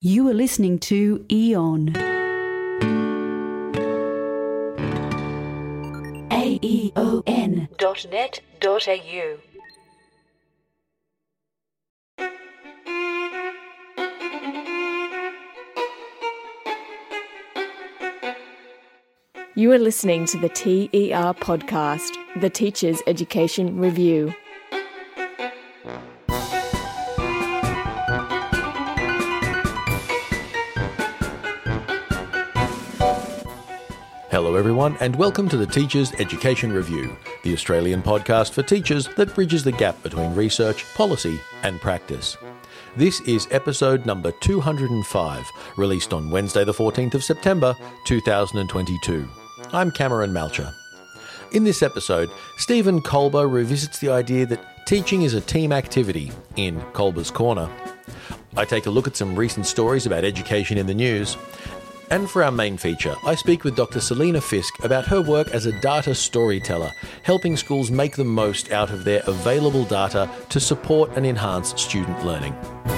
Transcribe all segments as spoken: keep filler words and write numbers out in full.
You are listening to Eon. A E O N dot net dot A U. You are listening to the T E R podcast, the Teachers Education Review. Hello everyone and welcome to the Teachers Education Review, the Australian podcast for teachers that bridges the gap between research, policy and practice. This is episode number two hundred five, released on Wednesday the fourteenth of September two thousand twenty-two. I'm Cameron Malcher. In this episode, Stephen Kolber revisits the idea that teaching is a team activity in Kolber's Corner. I take a look at some recent stories about education in the news. And for our main feature, I speak with Doctor Selena Fisk about her work as a data storyteller, helping schools make the most out of their available data to support and enhance student learning.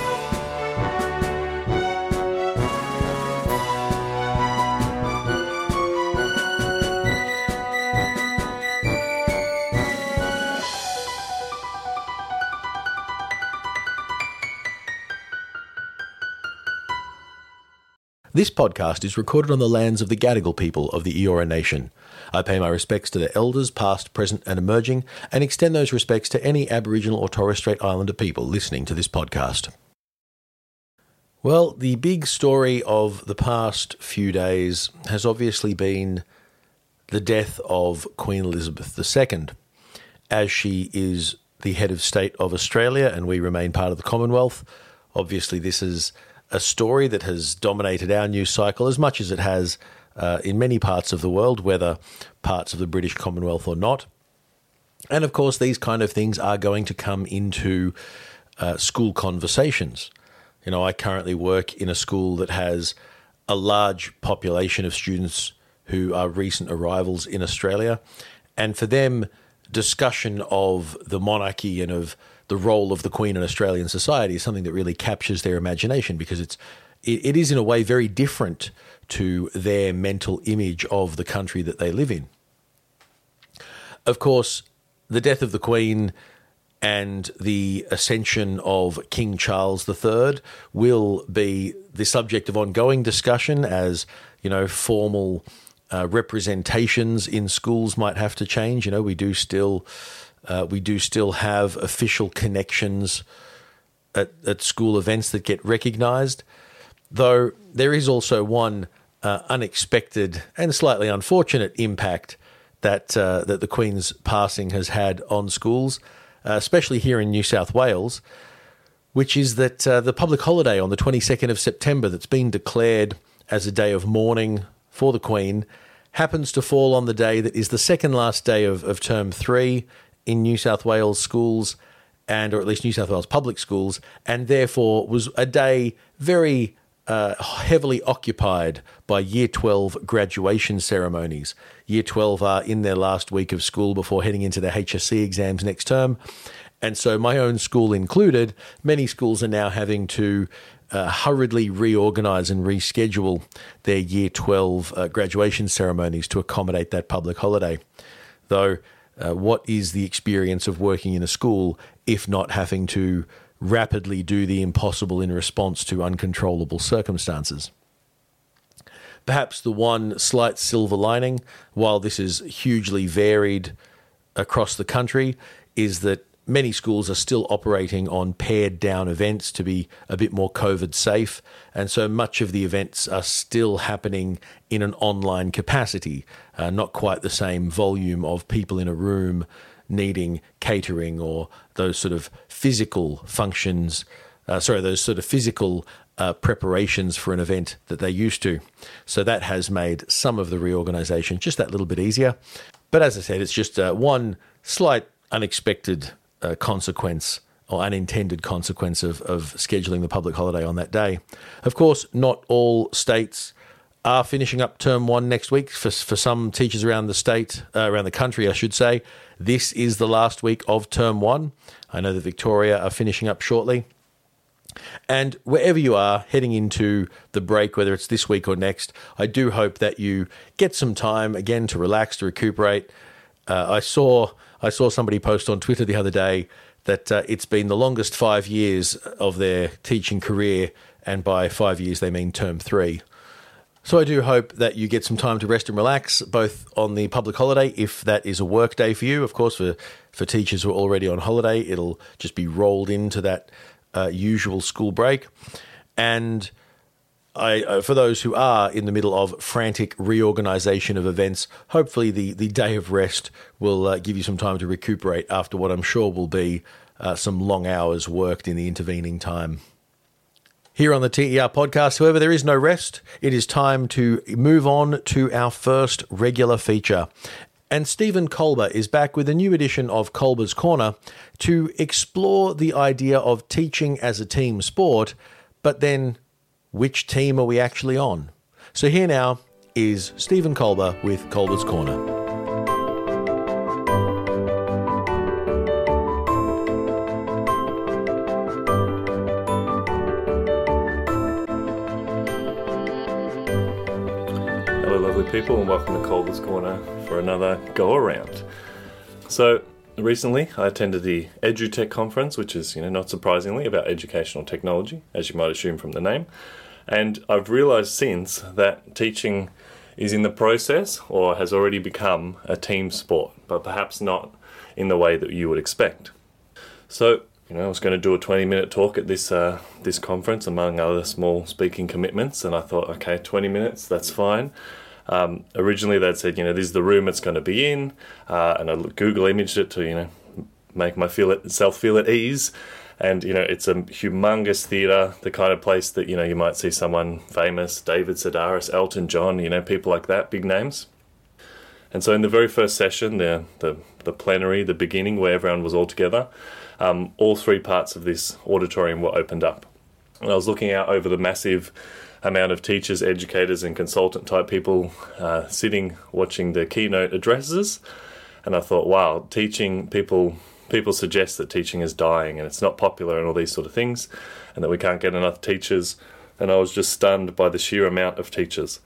This podcast is recorded on the lands of the Gadigal people of the Eora Nation. I pay my respects to their elders, past, present and emerging, and extend those respects to any Aboriginal or Torres Strait Islander people listening to this podcast. Well, the big story of the past few days has obviously been the death of Queen Elizabeth the Second. As she is the head of state of Australia and we remain part of the Commonwealth, obviously this is a story that has dominated our news cycle as much as it has uh, in many parts of the world, whether parts of the British Commonwealth or not. And of course, these kind of things are going to come into uh, school conversations. You know, I currently work in a school that has a large population of students who are recent arrivals in Australia. And for them, discussion of the monarchy and of the role of the Queen in Australian society is something that really captures their imagination because it's it, it is in a way very different to their mental image of the country that they live in. Of course, the death of the Queen and the ascension of King Charles the Third will be the subject of ongoing discussion as, you know, formal uh, representations in schools might have to change. You know, we do still... Uh, we do still have official connections at, at school events that get recognised, though there is also one uh, unexpected and slightly unfortunate impact that uh, that the Queen's passing has had on schools, uh, especially here in New South Wales, which is that uh, the public holiday on the twenty-second of September that's been declared as a day of mourning for the Queen happens to fall on the day that is the second last day of, of term three in New South Wales schools, and or at least New South Wales public schools, and therefore was a day very uh, heavily occupied by Year twelve graduation ceremonies. Year twelve are in their last week of school before heading into their H S C exams next term, and so my own school included, many schools are now having to uh, hurriedly reorganise and reschedule their Year twelve uh, graduation ceremonies to accommodate that public holiday. Though Uh, what is the experience of working in a school if not having to rapidly do the impossible in response to uncontrollable circumstances? Perhaps the one slight silver lining, while this is hugely varied across the country, is that many schools are still operating on pared down events to be a bit more COVID safe. And so much of the events are still happening in an online capacity, uh, not quite the same volume of people in a room needing catering or those sort of physical functions, uh, sorry, those sort of physical uh, preparations for an event that they used to. So that has made some of the reorganisation just that little bit easier. But as I said, it's just uh, one slight unexpected Uh, consequence or unintended consequence of, of scheduling the public holiday on that day. Of course, not all states are finishing up term one next week. For, for some teachers around the state, uh, around the country, I should say, this is the last week of term one. I know that Victoria are finishing up shortly. And wherever you are heading into the break, whether it's this week or next, I do hope that you get some time again to relax, to recuperate. Uh, I saw I saw somebody post on Twitter the other day that uh, it's been the longest five years of their teaching career, and by five years they mean term three. So I do hope that you get some time to rest and relax, both on the public holiday, if that is a work day for you. Of course, for, for teachers who are already on holiday, it'll just be rolled into that uh, usual school break. And I, uh, for those who are in the middle of frantic reorganization of events, hopefully the, the day of rest will uh, give you some time to recuperate after what I'm sure will be uh, some long hours worked in the intervening time. Here on the T E R podcast, however, there is no rest. It is time to move on to our first regular feature. And Stephen Kolber is back with a new edition of Kolber's Corner to explore the idea of teaching as a team sport, but then which team are we actually on? So here now is Stephen Kolber with Kolber's Corner. People, and welcome to Kolber's Corner for another go around. So recently I attended the EduTech conference, which is, you know, not surprisingly about educational technology, as you might assume from the name. And I've realised since that teaching is in the process, or has already become, a team sport, but perhaps not in the way that you would expect. So, you know, I was going to do a twenty minute talk at this uh, this conference, among other small speaking commitments, and I thought, okay, twenty minutes, that's fine. Um, originally they'd said, you know, this is the room it's going to be in, uh, and I Google imaged it to, you know, make myself feel at ease. And, you know, it's a humongous theatre, the kind of place that, you know, you might see someone famous, David Sedaris, Elton John, you know, people like that, big names. And so in the very first session, the the, the plenary, the beginning, where everyone was all together, um, all three parts of this auditorium were opened up. And I was looking out over the massive amount of teachers, educators and consultant type people uh, sitting watching the keynote addresses, and I thought, wow, teaching people people suggest that teaching is dying and it's not popular and all these sort of things, and that we can't get enough teachers, and I was just stunned by the sheer amount of teachers.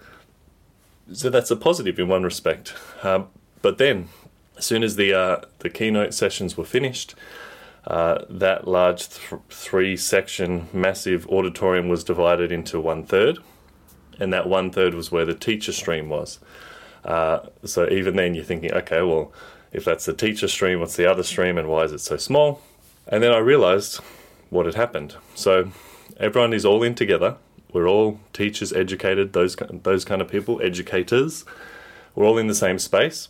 So that's a positive in one respect, um, but then as soon as the uh, the keynote sessions were finished, Uh, that large th- three-section massive auditorium was divided into one-third, and that one-third was where the teacher stream was. Uh, so even then you're thinking, okay, well, if that's the teacher stream, what's the other stream, and why is it so small? And then I realised what had happened. So everyone is all in together. We're all teachers, educated, those, those kind of people, educators. We're all in the same space.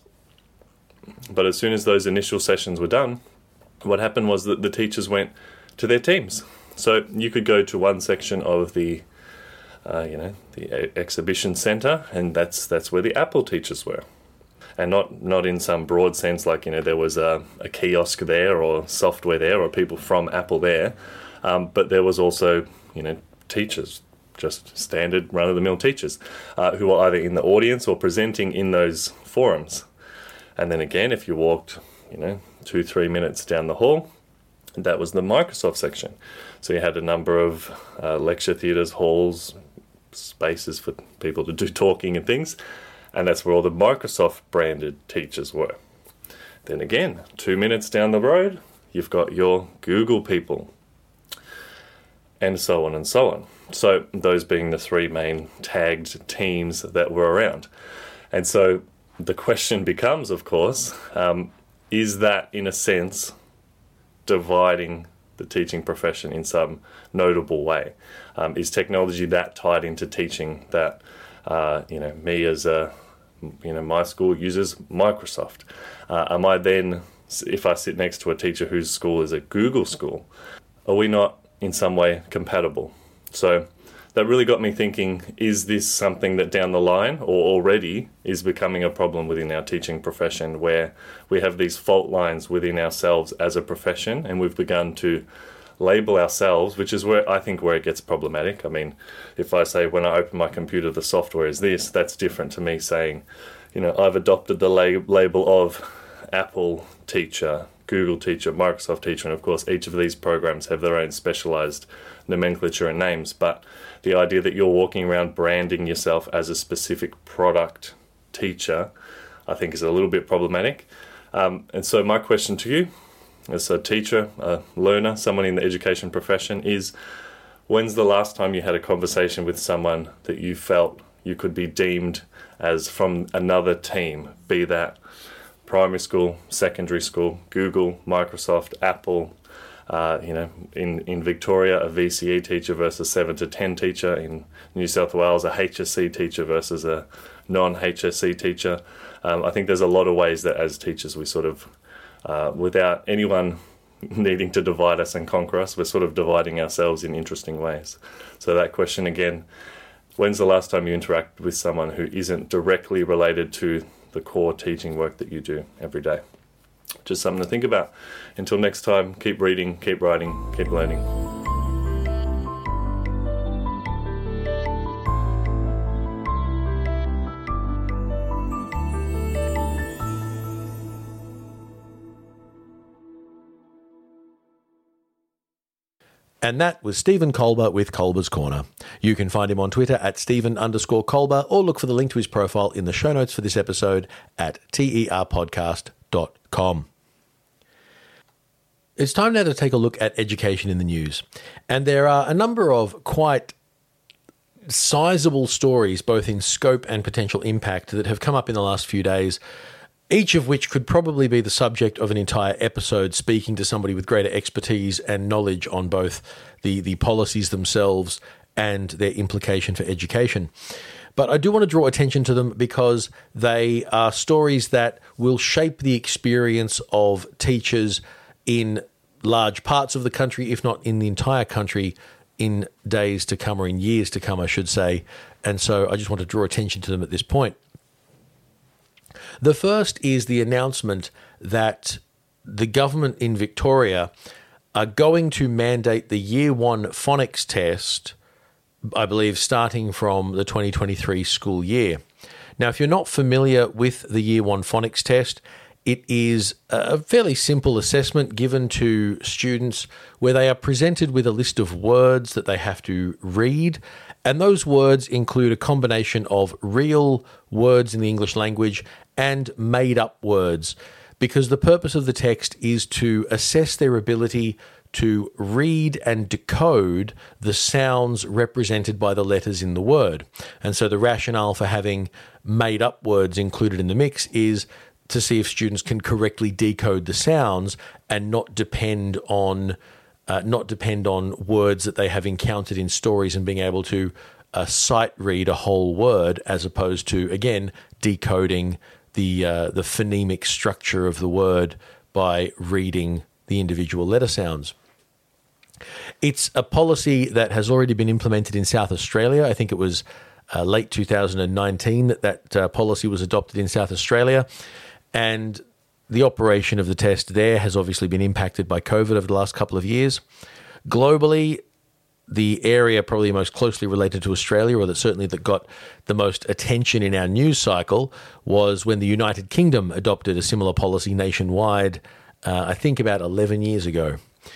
But as soon as those initial sessions were done, what happened was that the teachers went to their teams. So you could go to one section of the, uh, you know, the exhibition centre, and that's that's where the Apple teachers were, and not not in some broad sense like, you know, there was a, a kiosk there or software there or people from Apple there, um, but there was also, you know, teachers, just standard run-of-the-mill teachers, uh, who were either in the audience or presenting in those forums. And then again, if you walked, you know, two, three minutes down the hall, that was the Microsoft section. So you had a number of uh, lecture theatres, halls, spaces for people to do talking and things, and that's where all the Microsoft branded teachers were. Then again, two minutes down the road, you've got your Google people, and so on and so on. So those being the three main tagged teams that were around. And so the question becomes, of course, um, is that, in a sense, dividing the teaching profession in some notable way? Um, is technology that tied into teaching that, uh, you know, me as a, you know, my school uses Microsoft? Uh, am I then, if I sit next to a teacher whose school is a Google school, are we not in some way compatible? So that really got me thinking, is this something that down the line or already is becoming a problem within our teaching profession, where we have these fault lines within ourselves as a profession, and we've begun to label ourselves, which is where I think where it gets problematic. I mean, if I say when I open my computer the software is this, that's different to me saying, you know, I've adopted the lab- label of Apple teacher, Google Teacher, Microsoft Teacher, and of course each of these programs have their own specialized nomenclature and names, but the idea that you're walking around branding yourself as a specific product teacher, I think is a little bit problematic. Um, and so my question to you, as a teacher, a learner, someone in the education profession, is when's the last time you had a conversation with someone that you felt you could be deemed as from another team, be that primary school, secondary school, Google, Microsoft, Apple, uh, you know, in, in Victoria, a V C E teacher versus seven to ten teacher, in New South Wales, a H S C teacher versus a non-H S C teacher. Um, I think there's a lot of ways that as teachers we sort of, uh, without anyone needing to divide us and conquer us, we're sort of dividing ourselves in interesting ways. So that question again, when's the last time you interacted with someone who isn't directly related to the core teaching work that you do every day? Just something to think about. Until next time, keep reading, keep writing, keep learning. And that was Stephen Kolber with Kolber's Corner. You can find him on Twitter at Stephen underscore Kolber, or look for the link to his profile in the show notes for this episode at T E R podcast dot com. It's time now to take a look at education in the news. And there are a number of quite sizable stories, both in scope and potential impact, that have come up in the last few days, each of which could probably be the subject of an entire episode, speaking to somebody with greater expertise and knowledge on both the, the policies themselves and their implication for education. But I do want to draw attention to them because they are stories that will shape the experience of teachers in large parts of the country, if not in the entire country, in days to come, or in years to come, I should say. And so I just want to draw attention to them at this point. The first is the announcement that the government in Victoria are going to mandate the year one phonics test, I believe, starting from the twenty twenty-three school year. Now, if you're not familiar with the year one phonics test, it is a fairly simple assessment given to students where they are presented with a list of words that they have to read. And those words include a combination of real words in the English language and made-up words, because the purpose of the text is to assess their ability to read and decode the sounds represented by the letters in the word. And so the rationale for having made-up words included in the mix is to see if students can correctly decode the sounds and not depend on uh, not depend on words that they have encountered in stories, and being able to uh, sight read a whole word, as opposed to, again, decoding the uh, the phonemic structure of the word by reading the individual letter sounds. It's a policy that has already been implemented in South Australia. I think it was uh, late two thousand nineteen that that uh, policy was adopted in South Australia. And the operation of the test there has obviously been impacted by COVID over the last couple of years. Globally, the area probably most closely related to Australia, or that certainly that got the most attention in our news cycle, was when the United Kingdom adopted a similar policy nationwide, uh, I think about eleven years ago.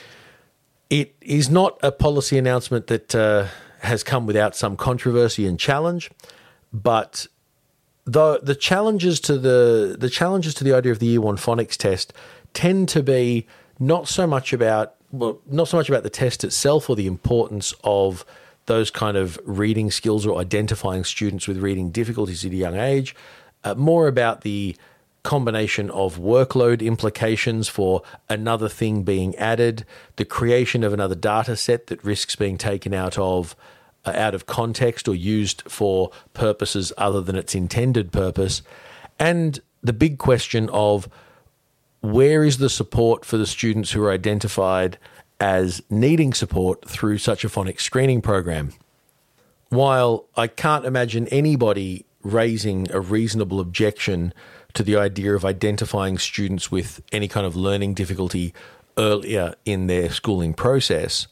It is not a policy announcement that uh, has come without some controversy and challenge, but the the challenges to the the challenges to the idea of the year one phonics test tend to be not so much about well, not so much about the test itself or the importance of those kind of reading skills or identifying students with reading difficulties at a young age, uh, more about the combination of workload implications for another thing being added, the creation of another data set that risks being taken out of uh, out of context or used for purposes other than its intended purpose, and the big question of where is the support for the students who are identified as needing support through such a phonics screening program. While I can't imagine anybody raising a reasonable objection to the idea of identifying students with any kind of learning difficulty earlier in their schooling process,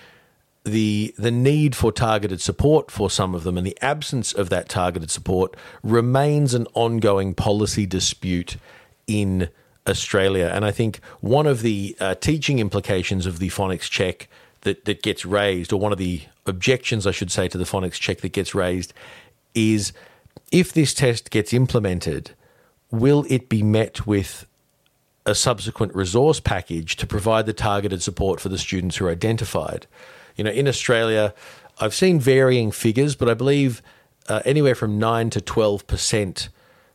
the the need for targeted support for some of them and the absence of that targeted support remains an ongoing policy dispute in Australia. And I think one of the uh, teaching implications of the phonics check that, that gets raised, or one of the objections, I should say, to the phonics check that gets raised is, if this test gets implemented, will it be met with a subsequent resource package to provide the targeted support for the students who are identified? You know, in Australia, I've seen varying figures, but I believe uh, anywhere from nine to twelve percent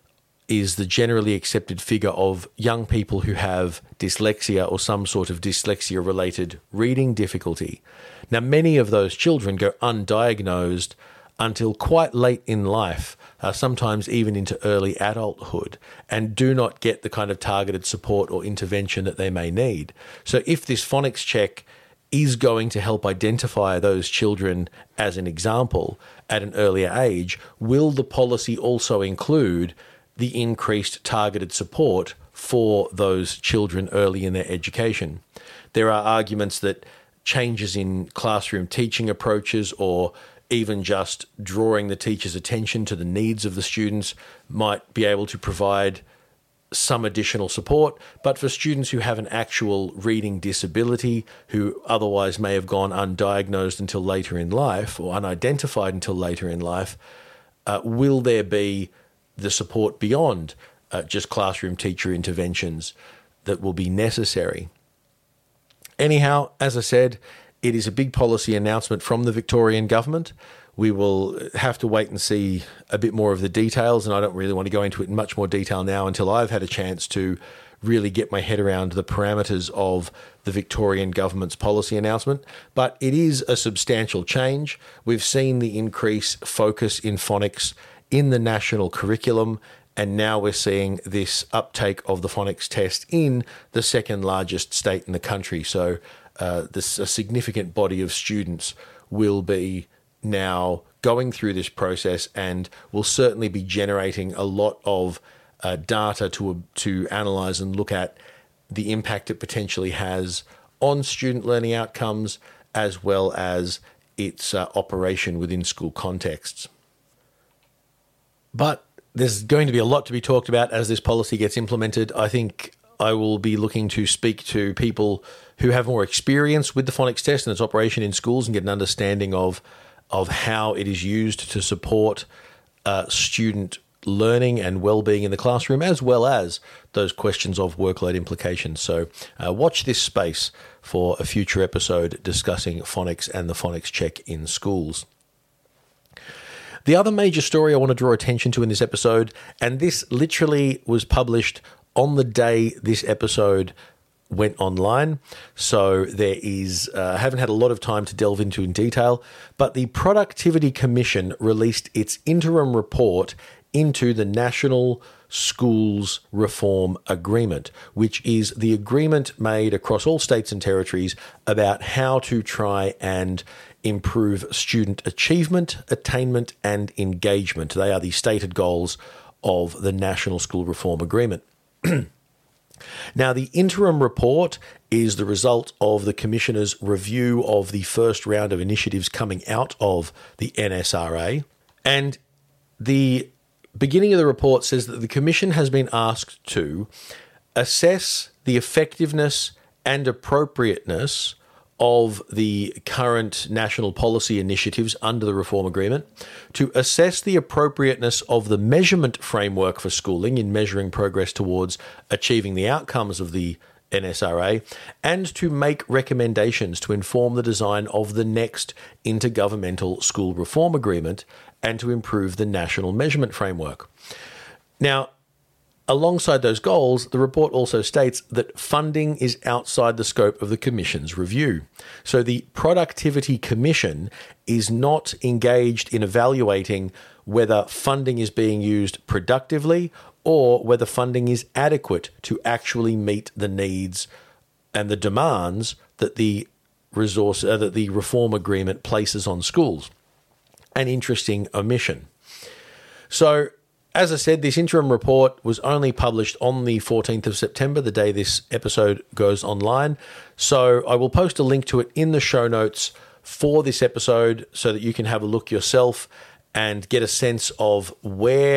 is the generally accepted figure of young people who have dyslexia or some sort of dyslexia-related reading difficulty. Now, many of those children go undiagnosed until quite late in life, uh, sometimes even into early adulthood, and do not get the kind of targeted support or intervention that they may need. So if this phonics check is going to help identify those children, as an example, at an earlier age, will the policy also include the increased targeted support for those children early in their education? There are arguments that changes in classroom teaching approaches, or even just drawing the teacher's attention to the needs of the students, might be able to provide some additional support. But for students who have an actual reading disability, who otherwise may have gone undiagnosed until later in life, or unidentified until later in life, uh, will there be the support beyond uh, just classroom teacher interventions that will be necessary? Anyhow, as I said, it is a big policy announcement from the Victorian government. We will have to wait and see a bit more of the details, and I don't really want to go into it in much more detail now until I've had a chance to really get my head around the parameters of the Victorian government's policy announcement. But it is a substantial change. We've seen the increased focus in phonics in the national curriculum, and now we're seeing this uptake of the phonics test in the second largest state in the country. So uh, this a significant body of students will be now going through this process, and will certainly be generating a lot of uh, data to to analyse and look at the impact it potentially has on student learning outcomes, as well as its uh, operation within school contexts. But there's going to be a lot to be talked about as this policy gets implemented. I think I will be looking to speak to people who have more experience with the phonics test and its operation in schools, and get an understanding of of how it is used to support uh, student learning and well-being in the classroom, as well as those questions of workload implications. So uh, watch this space for a future episode discussing phonics and the phonics check in schools. The other major story I want to draw attention to in this episode, and this literally was published on the day this episode went online, so there is, uh, I haven't had a lot of time to delve into in detail, but the Productivity Commission released its interim report into the National Schools Reform Agreement, which is the agreement made across all states and territories about how to try and improve student achievement, attainment, and engagement. They are the stated goals of the National School Reform Agreement. Now, the interim report is the result of the Commissioner's review of the first round of initiatives coming out of the N S R A. And the beginning of the report says that the Commission has been asked to assess the effectiveness and appropriateness of the current national policy initiatives under the Reform Agreement, to assess the appropriateness of the measurement framework for schooling in measuring progress towards achieving the outcomes of the N S R A, and to make recommendations to inform the design of the next Intergovernmental School Reform Agreement, and to improve the national measurement framework. Now, alongside those goals, the report also states that funding is outside the scope of the Commission's review. So the Productivity Commission is not engaged in evaluating whether funding is being used productively, or whether funding is adequate to actually meet the needs and the demands that the resource uh, that the reform agreement places on schools. An interesting omission. So, as I said, this interim report was only published on the fourteenth of September, the day this episode goes online. So I will post a link to it in the show notes for this episode, so that you can have a look yourself and get a sense of where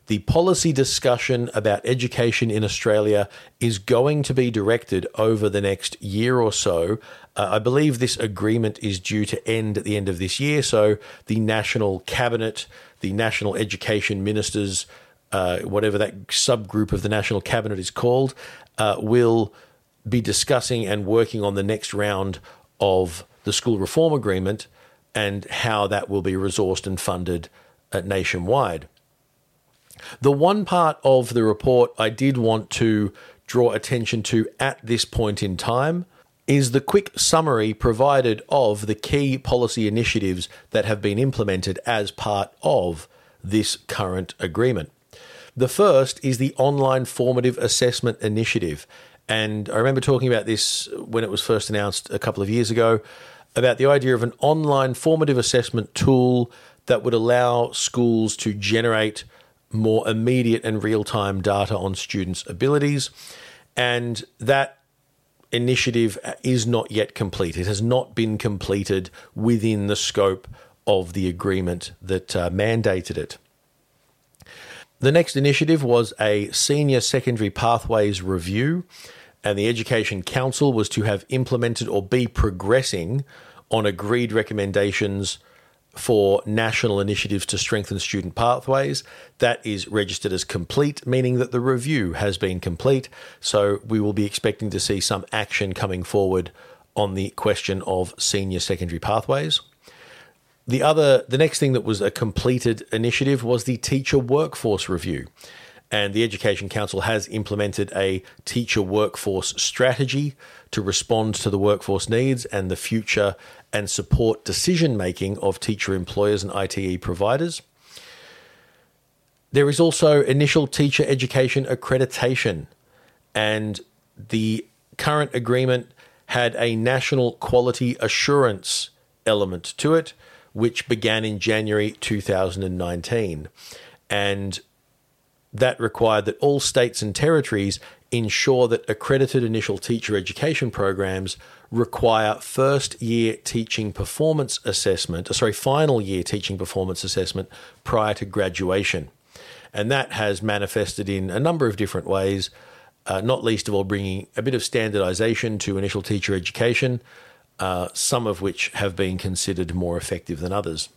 the policy discussion about education in Australia is going to be directed over the next year or so. Uh, I believe this agreement is due to end at the end of this year. So the National Cabinet, the National Education Ministers, uh, whatever that subgroup of the National Cabinet is called, uh, will be discussing and working on the next round of the school reform agreement and how that will be resourced and funded uh, nationwide. The one part of the report I did want to draw attention to at this point in time is the quick summary provided of the key policy initiatives that have been implemented as part of this current agreement. The first is the Online Formative Assessment Initiative. And I remember talking about this when it was first announced a couple of years ago, about the idea of an online formative assessment tool that would allow schools to generate more immediate and real-time data on students' abilities. And that initiative is not yet complete. It has not been completed within the scope of the agreement that uh, mandated it. The next initiative was a Senior Secondary Pathways Review, and the Education Council was to have implemented or be progressing on agreed recommendations for national initiatives to strengthen student pathways. That is registered as complete, meaning that the review has been complete. So we will be expecting to see some action coming forward on the question of senior secondary pathways. The other, the next thing that was a completed initiative was the Teacher Workforce Review. And the Education Council has implemented a teacher workforce strategy to respond to the workforce needs and the future and support decision-making of teacher employers and I T E providers. There is also initial teacher education accreditation, and the current agreement had a national quality assurance element to it, which began in January two thousand nineteen. And that required that all states and territories ensure that accredited initial teacher education programs require first-year teaching performance assessment, sorry, final-year teaching performance assessment prior to graduation. And that has manifested in a number of different ways, uh, not least of all bringing a bit of standardization to initial teacher education, uh, some of which have been considered more effective than others.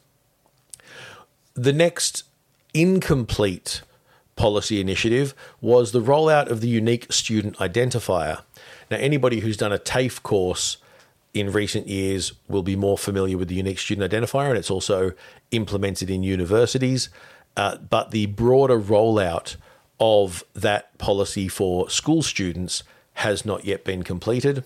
The next incomplete policy initiative was the rollout of the unique student identifier. Now, anybody who's done a TAFE course in recent years will be more familiar with the unique student identifier, and it's also implemented in universities. Uh, but the broader rollout of that policy for school students has not yet been completed.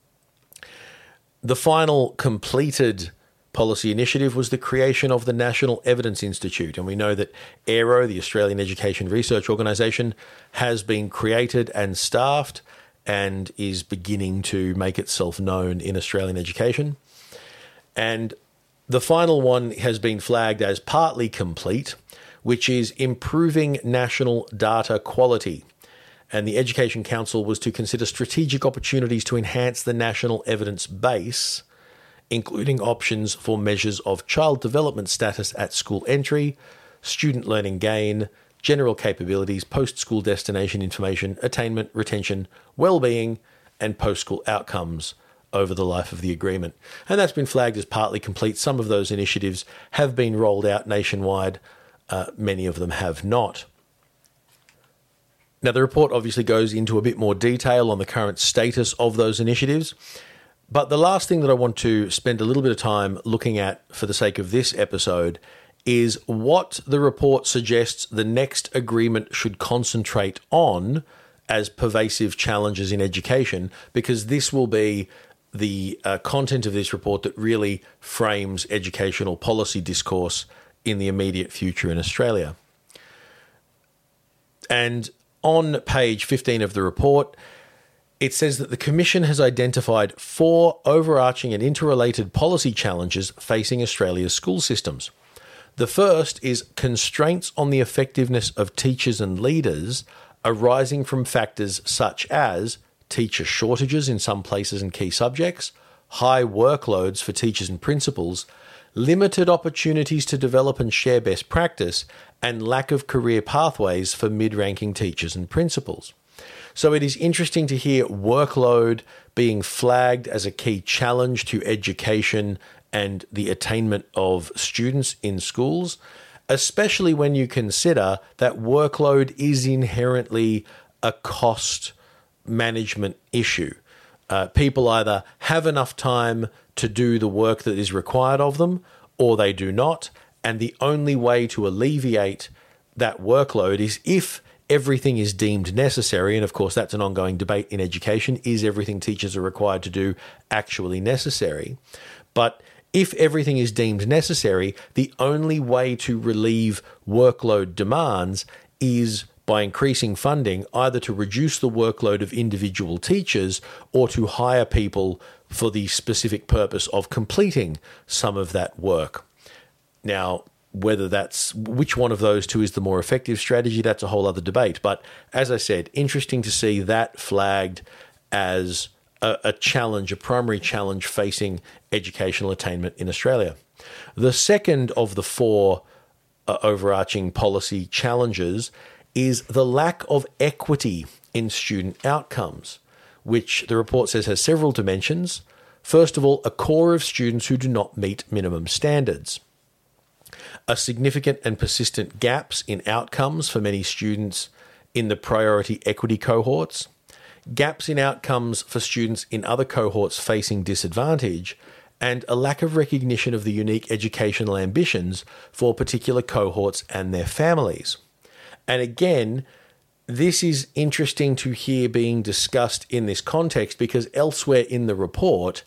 The final completed policy initiative was the creation of the National Evidence Institute. And we know that AERO, the Australian Education Research Organisation, has been created and staffed and is beginning to make itself known in Australian education. And the final one has been flagged as partly complete, which is improving national data quality. And the Education Council was to consider strategic opportunities to enhance the national evidence base, including options for measures of child development status at school entry, student learning gain, general capabilities, post-school destination information, attainment, retention, well-being, and post-school outcomes over the life of the agreement. And that's been flagged as partly complete. Some of those initiatives have been rolled out nationwide. Uh, many of them have not. Now, the report obviously goes into a bit more detail on the current status of those initiatives. But the last thing that I want to spend a little bit of time looking at for the sake of this episode is what the report suggests the next agreement should concentrate on as pervasive challenges in education, because this will be the uh, content of this report that really frames educational policy discourse in the immediate future in Australia. And on page fifteen of the report, it says that the Commission has identified four overarching and interrelated policy challenges facing Australia's school systems. The first is constraints on the effectiveness of teachers and leaders arising from factors such as teacher shortages in some places and key subjects, high workloads for teachers and principals, limited opportunities to develop and share best practice, and lack of career pathways for mid-ranking teachers and principals. So it is interesting to hear workload being flagged as a key challenge to education and the attainment of students in schools, especially when you consider that workload is inherently a cost management issue. Uh, people either have enough time to do the work that is required of them, or they do not. And the only way to alleviate that workload is if everything is deemed necessary. And of course, that's an ongoing debate in education. Is everything teachers are required to do actually necessary? But if everything is deemed necessary, the only way to relieve workload demands is by increasing funding, either to reduce the workload of individual teachers or to hire people for the specific purpose of completing some of that work. Now, whether that's which one of those two is the more effective strategy, that's a whole other debate. But as I said, interesting to see that flagged as a, a challenge, a primary challenge facing educational attainment in Australia. The second of the four uh, overarching policy challenges is the lack of equity in student outcomes, which the report says has several dimensions. First of all, a core of students who do not meet minimum standards. A significant and persistent gaps in outcomes for many students in the priority equity cohorts, gaps in outcomes for students in other cohorts facing disadvantage, and a lack of recognition of the unique educational ambitions for particular cohorts and their families. And again, this is interesting to hear being discussed in this context because elsewhere in the report,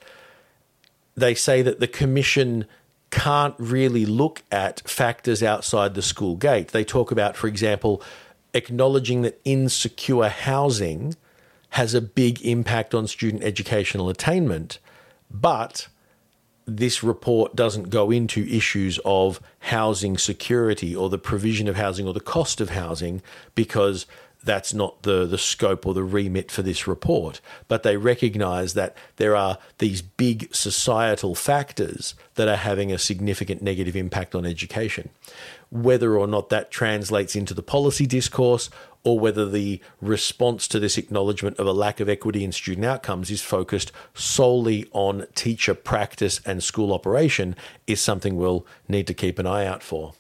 they say that the Commission can't really look at factors outside the school gate. They talk about, for example, acknowledging that insecure housing has a big impact on student educational attainment, but this report doesn't go into issues of housing security or the provision of housing or the cost of housing because that's not the, the scope or the remit for this report. But they recognise that there are these big societal factors that are having a significant negative impact on education. Whether or not that translates into the policy discourse or whether the response to this acknowledgement of a lack of equity in student outcomes is focused solely on teacher practice and school operation is something we'll need to keep an eye out for.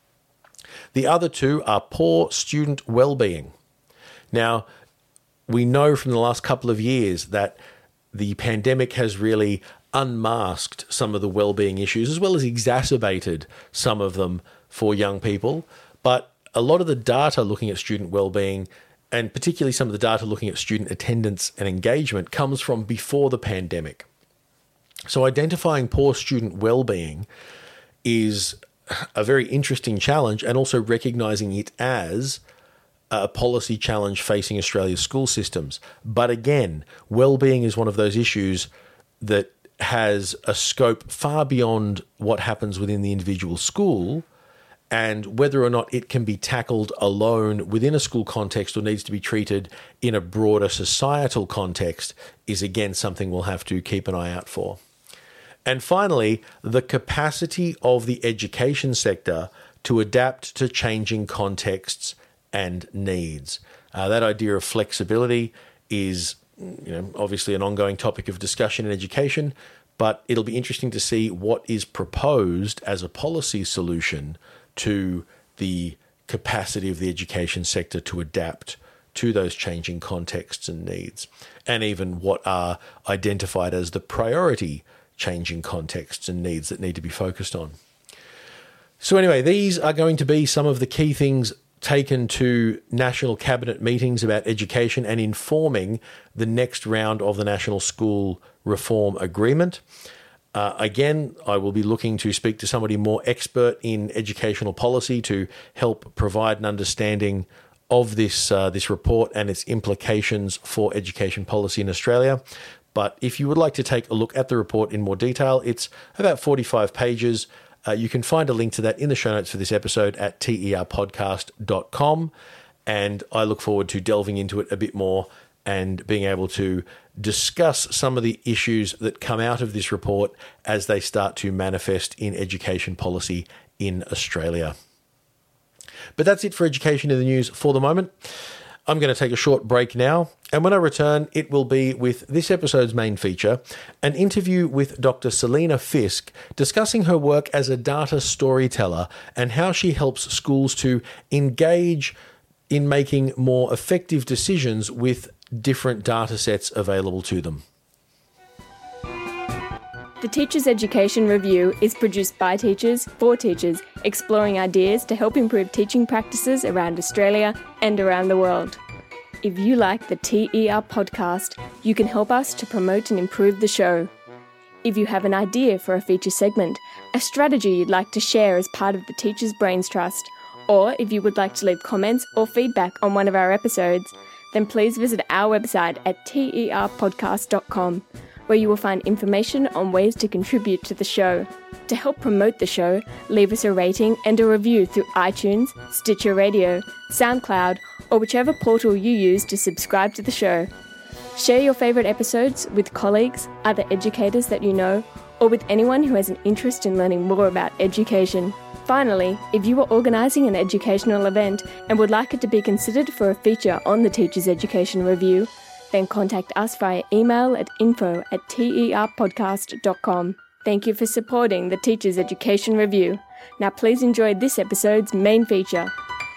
The other two are poor student well-being. Now, we know from the last couple of years that the pandemic has really unmasked some of the well-being issues as well as exacerbated some of them for young people. But a lot of the data looking at student well-being, and particularly some of the data looking at student attendance and engagement, comes from before the pandemic. So identifying poor student well-being is a very interesting challenge, and also recognising it as a policy challenge facing Australia's school systems. But again, well-being is one of those issues that has a scope far beyond what happens within the individual school, and whether or not it can be tackled alone within a school context or needs to be treated in a broader societal context is again something we'll have to keep an eye out for. And finally, the capacity of the education sector to adapt to changing contexts and needs. Uh, that idea of flexibility is, you know, obviously an ongoing topic of discussion in education, but it'll be interesting to see what is proposed as a policy solution to the capacity of the education sector to adapt to those changing contexts and needs, and even what are identified as the priority changing contexts and needs that need to be focused on. So anyway, these are going to be some of the key things taken to National Cabinet meetings about education and informing the next round of the National School Reform Agreement. Uh, again, I will be looking to speak to somebody more expert in educational policy to help provide an understanding of this uh, this report and its implications for education policy in Australia. But if you would like to take a look at the report in more detail, it's about forty-five pages. Uh, you can find a link to that in the show notes for this episode at T E R podcast dot com. And I look forward to delving into it a bit more and being able to discuss some of the issues that come out of this report as they start to manifest in education policy in Australia. But that's it for Education in the News for the moment. I'm going to take a short break now, and when I return, it will be with this episode's main feature, an interview with Doctor Selena Fisk discussing her work as a data storyteller and how she helps schools to engage in making more effective decisions with different data sets available to them. The Teachers Education Review is produced by teachers for teachers, exploring ideas to help improve teaching practices around Australia and around the world. If you like the T E R podcast, you can help us to promote and improve the show. If you have an idea for a feature segment, a strategy you'd like to share as part of the Teachers Brains Trust, or if you would like to leave comments or feedback on one of our episodes, then please visit our website at T E R podcast dot com. where you will find information on ways to contribute to the show. To help promote the show, leave us a rating and a review through iTunes, Stitcher Radio, SoundCloud, or whichever portal you use to subscribe to the show. Share your favourite episodes with colleagues, other educators that you know, or with anyone who has an interest in learning more about education. Finally, if you are organising an educational event and would like it to be considered for a feature on the Teachers Education Review, then contact us via email at info at T E R podcast dot com. Thank you for supporting the Teachers Education Review. Now please enjoy this episode's main feature.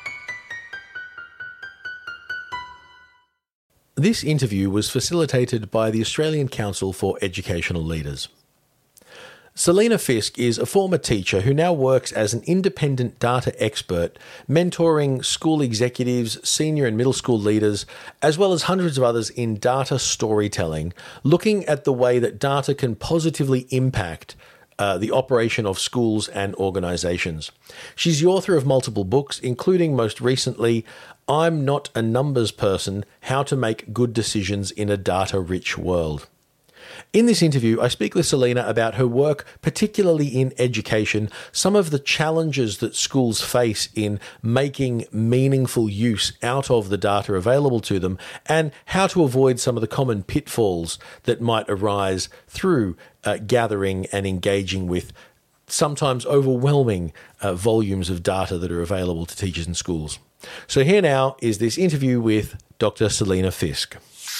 This interview was facilitated by the Australian Council for Educational Leaders. Selena Fisk is a former teacher who now works as an independent data expert, mentoring school executives, senior and middle school leaders, as well as hundreds of others in data storytelling, looking at the way that data can positively impact uh, the operation of schools and organisations. She's the author of multiple books, including most recently, I'm Not a Numbers Person, How to Make Good Decisions in a Data-Rich World. In this interview, I speak with Selena about her work, particularly in education, some of the challenges that schools face in making meaningful use out of the data available to them, and how to avoid some of the common pitfalls that might arise through uh, gathering and engaging with sometimes overwhelming uh, volumes of data that are available to teachers in schools. So here now is this interview with Doctor Selena Fisk.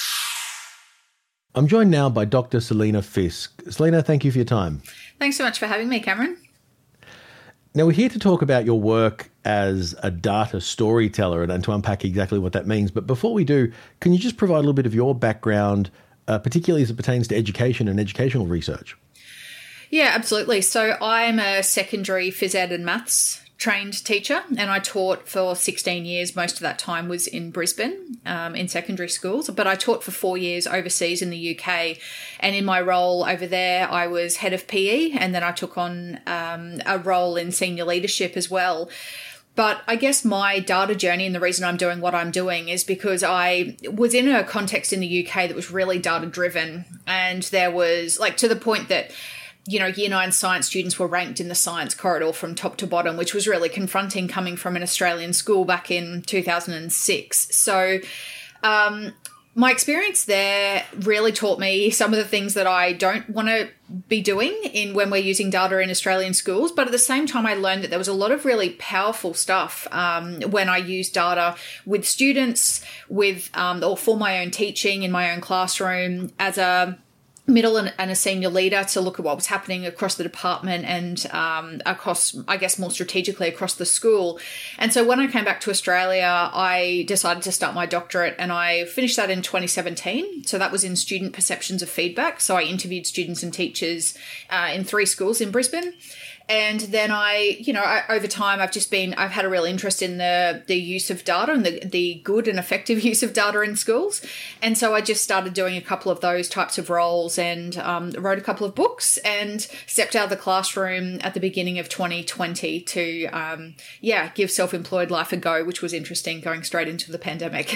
I'm joined now by Doctor Selena Fisk. Selena, thank you for your time. Thanks so much for having me, Cameron. Now, we're here to talk about your work as a data storyteller and, and to unpack exactly what that means. But before we do, can you just provide a little bit of your background, uh, particularly as it pertains to education and educational research? Yeah, absolutely. So I'm a secondary phys ed and maths trained teacher, and I taught for sixteen years. Most of that time was in Brisbane um, in secondary schools, but I taught for four years overseas in the U K. And in my role over there, I was head of P E, and then I took on um, a role in senior leadership as well. But I guess my data journey and the reason I'm doing what I'm doing is because I was in a context in the U K that was really data driven, and there was like to the point that you know, year nine science students were ranked in the science corridor from top to bottom, which was really confronting coming from an Australian school back in two thousand six. So um, my experience there really taught me some of the things that I don't want to be doing in when we're using data in Australian schools. But at the same time, I learned that there was a lot of really powerful stuff um, when I used data with students, with um, or for my own teaching in my own classroom as a middle and, and a senior leader to look at what was happening across the department and um, across, I guess, more strategically across the school. And so when I came back to Australia, I decided to start my doctorate, and I finished that in twenty seventeen. So that was in student perceptions of feedback. So I interviewed students and teachers uh, in three schools in Brisbane. And then I, you know, I, over time, I've just been, I've had a real interest in the the use of data and the, the good and effective use of data in schools. And so I just started doing a couple of those types of roles and um, wrote a couple of books and stepped out of the classroom at the beginning of twenty twenty to, um, yeah, give self-employed life a go, which was interesting going straight into the pandemic.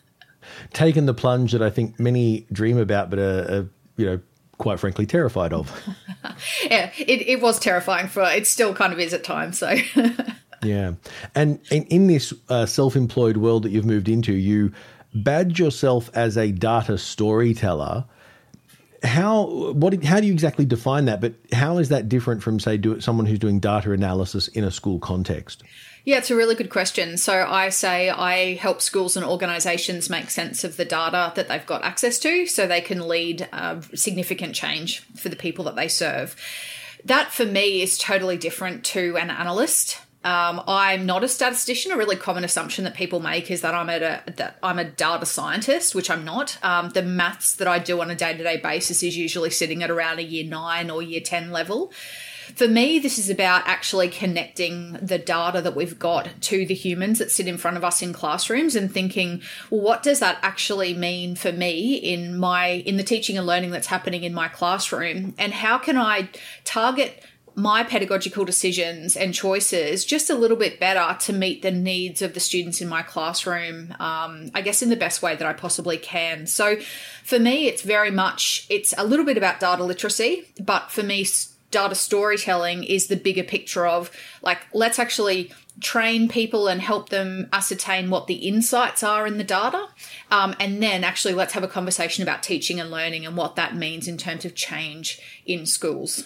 Taken the plunge that I think many dream about, but are, are you know, quite frankly terrified of. Yeah, it, it was terrifying for, it still kind of is at times. So yeah. And in, in this uh, self-employed world that you've moved into, you badge yourself as a data storyteller. How what how do you exactly define that? But how is that different from, say, do, someone who's doing data analysis in a school context? Yeah, it's a really good question. So I say I help schools and organisations make sense of the data that they've got access to so they can lead uh, significant change for the people that they serve. That, for me, is totally different to an analyst. Um, I'm not a statistician. A really common assumption that people make is that I'm a that I'm a data scientist, which I'm not. Um, the maths that I do on a day-to-day basis is usually sitting at around a year nine or year ten level. For me, this is about actually connecting the data that we've got to the humans that sit in front of us in classrooms and thinking, well, what does that actually mean for me in my in the teaching and learning that's happening in my classroom? And how can I target my pedagogical decisions and choices just a little bit better to meet the needs of the students in my classroom, um, I guess in the best way that I possibly can. So for me, it's very much, it's a little bit about data literacy, but for me, data storytelling is the bigger picture of, like, let's actually train people and help them ascertain what the insights are in the data. Um, and then actually let's have a conversation about teaching and learning and what that means in terms of change in schools.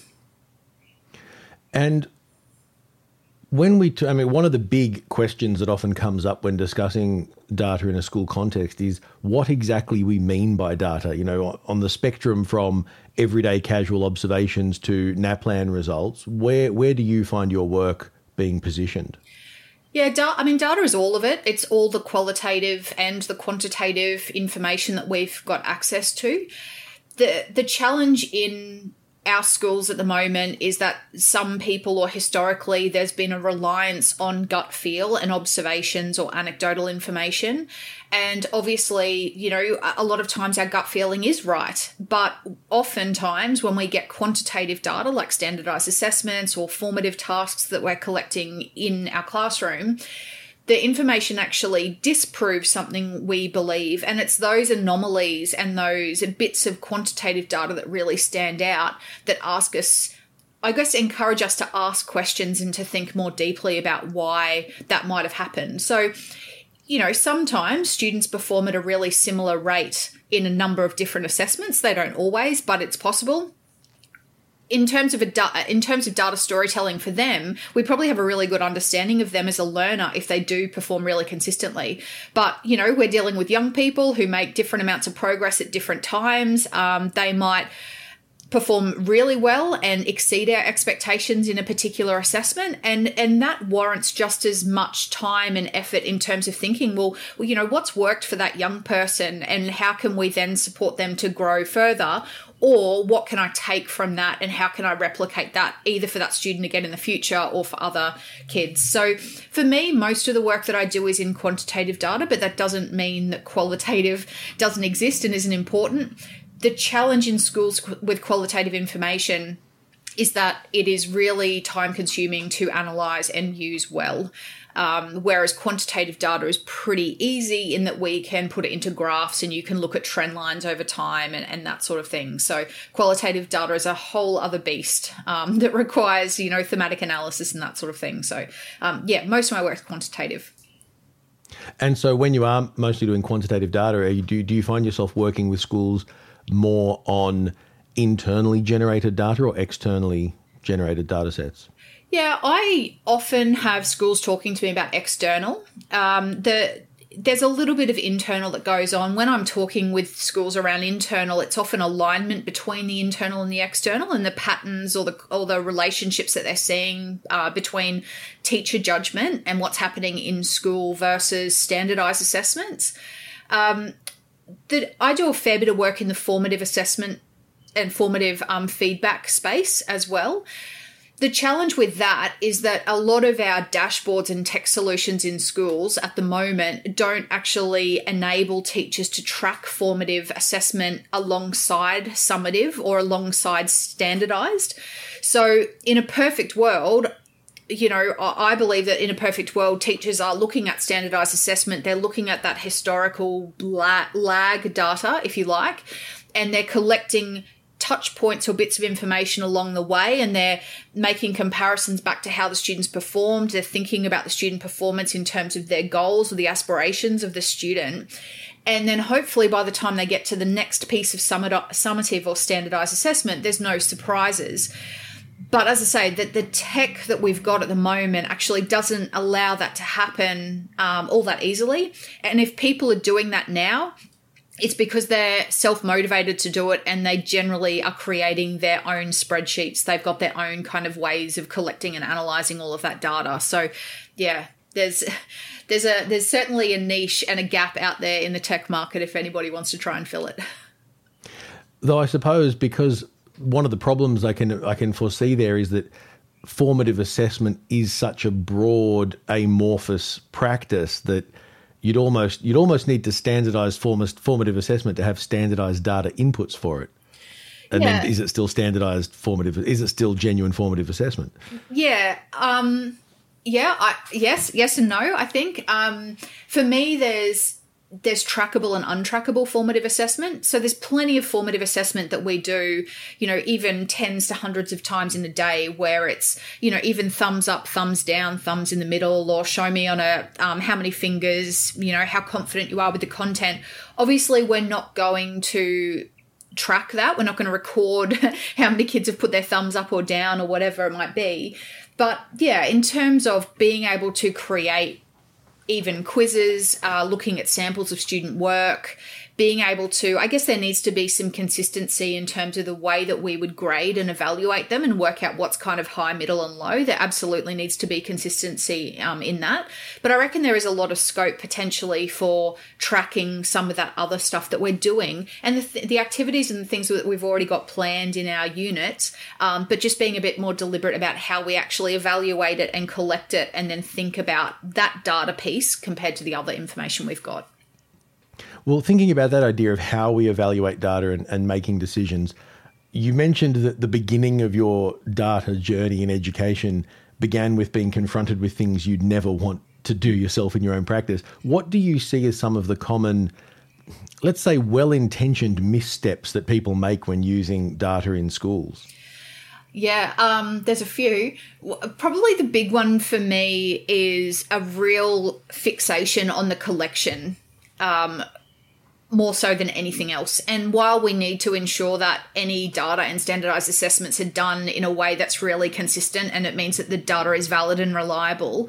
And when we, t- I mean, one of the big questions that often comes up when discussing data in a school context is what exactly we mean by data. You know, on the spectrum from everyday casual observations to NAPLAN results, where where do you find your work being positioned? Yeah, da- I mean, data is all of it. It's all the qualitative and the quantitative information that we've got access to. The the challenge in our schools at the moment is that some people, or historically, there's been a reliance on gut feel and observations or anecdotal information. And obviously, you know, a lot of times our gut feeling is right. But oftentimes when we get quantitative data like standardized assessments or formative tasks that we're collecting in our classroom, the information actually disproves something we believe. And it's those anomalies and those bits of quantitative data that really stand out that ask us, I guess, encourage us to ask questions and to think more deeply about why that might have happened. So, you know, sometimes students perform at a really similar rate in a number of different assessments. They don't always, but it's possible. In terms of a da- in terms of data storytelling for them, we probably have a really good understanding of them as a learner if they do perform really consistently. But, you know, we're dealing with young people who make different amounts of progress at different times. Um, they might perform really well and exceed our expectations in a particular assessment. And, and that warrants just as much time and effort in terms of thinking, well, well, you know, what's worked for that young person and how can we then support them to grow further? Or what can I take from that and how can I replicate that either for that student again in the future or for other kids? So for me, most of the work that I do is in quantitative data, but that doesn't mean that qualitative doesn't exist and isn't important. The challenge in schools with qualitative information is that it is really time consuming to analyse and use well. Um, whereas quantitative data is pretty easy in that we can put it into graphs and you can look at trend lines over time and, and that sort of thing. So qualitative data is a whole other beast um, that requires, you know, thematic analysis and that sort of thing. So um, yeah, most of my work is quantitative. And so when you are mostly doing quantitative data, are you, do, do you find yourself working with schools more on internally generated data or externally generated data sets? Yeah, I often have schools talking to me about external. Um, the there's a little bit of internal that goes on. When I'm talking with schools around internal, it's often alignment between the internal and the external and the patterns or the or the relationships that they're seeing uh, between teacher judgment and what's happening in school versus standardized assessments. Um, that I do a fair bit of work in the formative assessment and formative um, feedback space as well. The challenge with that is that a lot of our dashboards and tech solutions in schools at the moment don't actually enable teachers to track formative assessment alongside summative or alongside standardized. So in a perfect world, you know, I believe that in a perfect world, teachers are looking at standardized assessment. They're looking at that historical lag data, if you like, and they're collecting touch points or bits of information along the way, and they're making comparisons back to how the students performed. They're thinking about the student performance in terms of their goals or the aspirations of the student. And then hopefully by the time they get to the next piece of summative or standardized assessment, there's no surprises. But as I say, that the tech that we've got at the moment actually doesn't allow that to happen um, all that easily. And if people are doing that now, it's because they're self-motivated to do it, and they generally are creating their own spreadsheets. They've got their own kind of ways of collecting and analysing all of that data. So, yeah, there's there's a there's certainly a niche and a gap out there in the tech market if anybody wants to try and fill it. Though I suppose because one of the problems I can I can foresee there is that formative assessment is such a broad, amorphous practice that you'd almost you'd almost need to standardise formative assessment to have standardised data inputs for it. And yeah. Then is it still standardised formative? Is it still genuine formative assessment? Yeah. Um, yeah. I, yes. Yes and no. I think um, for me, there's there's trackable and untrackable formative assessment. So there's plenty of formative assessment that we do, you know, even tens to hundreds of times in a day, where it's, you know, even thumbs up, thumbs down, thumbs in the middle, or show me on a um, how many fingers, you know, how confident you are with the content. Obviously, we're not going to track that. We're not going to record how many kids have put their thumbs up or down or whatever it might be. But yeah, in terms of being able to create even quizzes, uh, looking at samples of student work, being able to, I guess there needs to be some consistency in terms of the way that we would grade and evaluate them and work out what's kind of high, middle and low. There absolutely needs to be consistency um, in that. But I reckon there is a lot of scope potentially for tracking some of that other stuff that we're doing and the, th- the activities and the things that we've already got planned in our units, um, but just being a bit more deliberate about how we actually evaluate it and collect it and then think about that data piece compared to the other information we've got. Well, thinking about that idea of how we evaluate data and, and making decisions, you mentioned that the beginning of your data journey in education began with being confronted with things you'd never want to do yourself in your own practice. What do you see as some of the common, let's say, well-intentioned missteps that people make when using data in schools? Yeah, um, there's a few. Probably the big one for me is a real fixation on the collection. Um, more so than anything else. And while we need to ensure that any data and standardized assessments are done in a way that's really consistent and it means that the data is valid and reliable,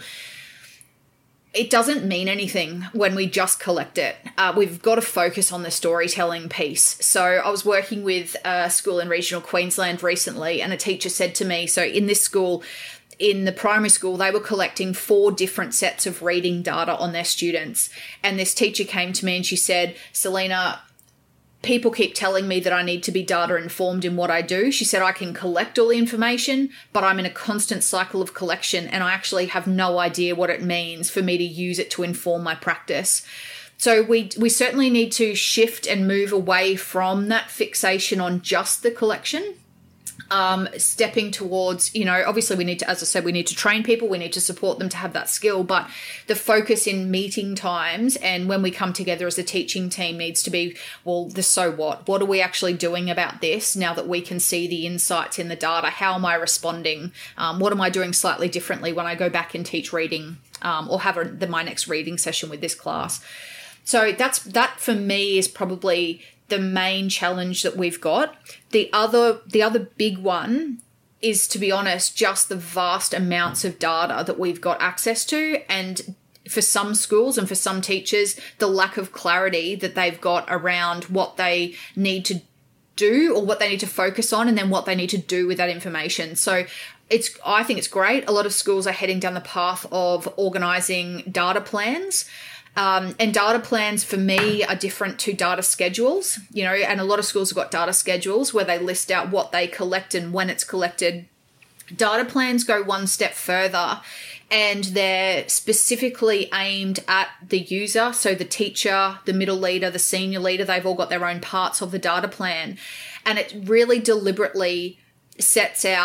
it doesn't mean anything when we just collect it. Uh, we've got to focus on the storytelling piece. So I was working with a school in regional Queensland recently, and a teacher said to me, so in this school, in the primary school, they were collecting four different sets of reading data on their students. And this teacher came to me and she said, Selena, people keep telling me that I need to be data informed in what I do. She said, I can collect all the information, but I'm in a constant cycle of collection and I actually have no idea what it means for me to use it to inform my practice. So we we certainly need to shift and move away from that fixation on just the collection. Um, stepping towards, you know, obviously we need to, as I said, we need to train people, we need to support them to have that skill, but the focus in meeting times and when we come together as a teaching team needs to be, well, the so what? What are we actually doing about this now that we can see the insights in the data? How am I responding? Um, what am I doing slightly differently when I go back and teach reading um, or have a, the, my next reading session with this class? So that's that for me is probably the main challenge that we've got. The other, the other big one is, to be honest, just the vast amounts of data that we've got access to. And for some schools and for some teachers, the lack of clarity that they've got around what they need to do or what they need to focus on and then what they need to do with that information. So it's, I think it's great. A lot of schools are heading down the path of organising data plans. Um, and data plans for me are different to data schedules, you know, and a lot of schools have got data schedules where they list out what they collect and when it's collected. Data plans go one step further and they're specifically aimed at the user. So the teacher, the middle leader, the senior leader, they've all got their own parts of the data plan. And it really deliberately sets out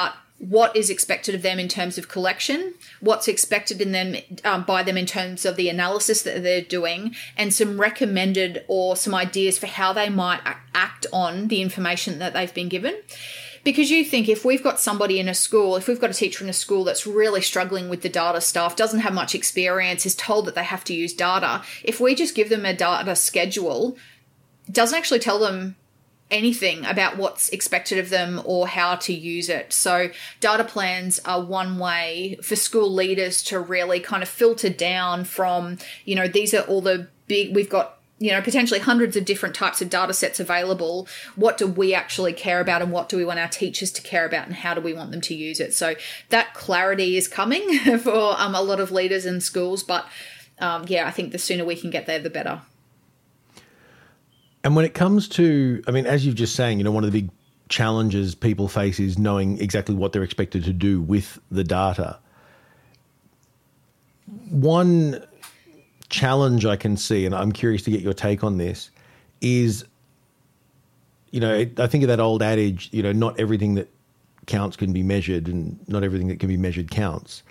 what is expected of them in terms of collection, what's expected in them um, by them in terms of the analysis that they're doing, and some recommended or some ideas for how they might act on the information that they've been given. Because you think if we've got somebody in a school, if we've got a teacher in a school that's really struggling with the data stuff, doesn't have much experience, is told that they have to use data, if we just give them a data schedule, it doesn't actually tell them anything about what's expected of them or how to use it. So data plans are one way for school leaders to really kind of filter down from, you know, these are all the big, we've got, you know, potentially hundreds of different types of data sets available. What do we actually care about, and what do we want our teachers to care about, and how do we want them to use it? So that clarity is coming for um, a lot of leaders in schools. But um, yeah, I think the sooner we can get there, the better. And when it comes to, I mean, as you've just saying, you know, one of the big challenges people face is knowing exactly what they're expected to do with the data. One challenge I can see, and I'm curious to get your take on this, is, you know, it, I think of that old adage, you know, not everything that counts can be measured, and not everything that can be measured counts.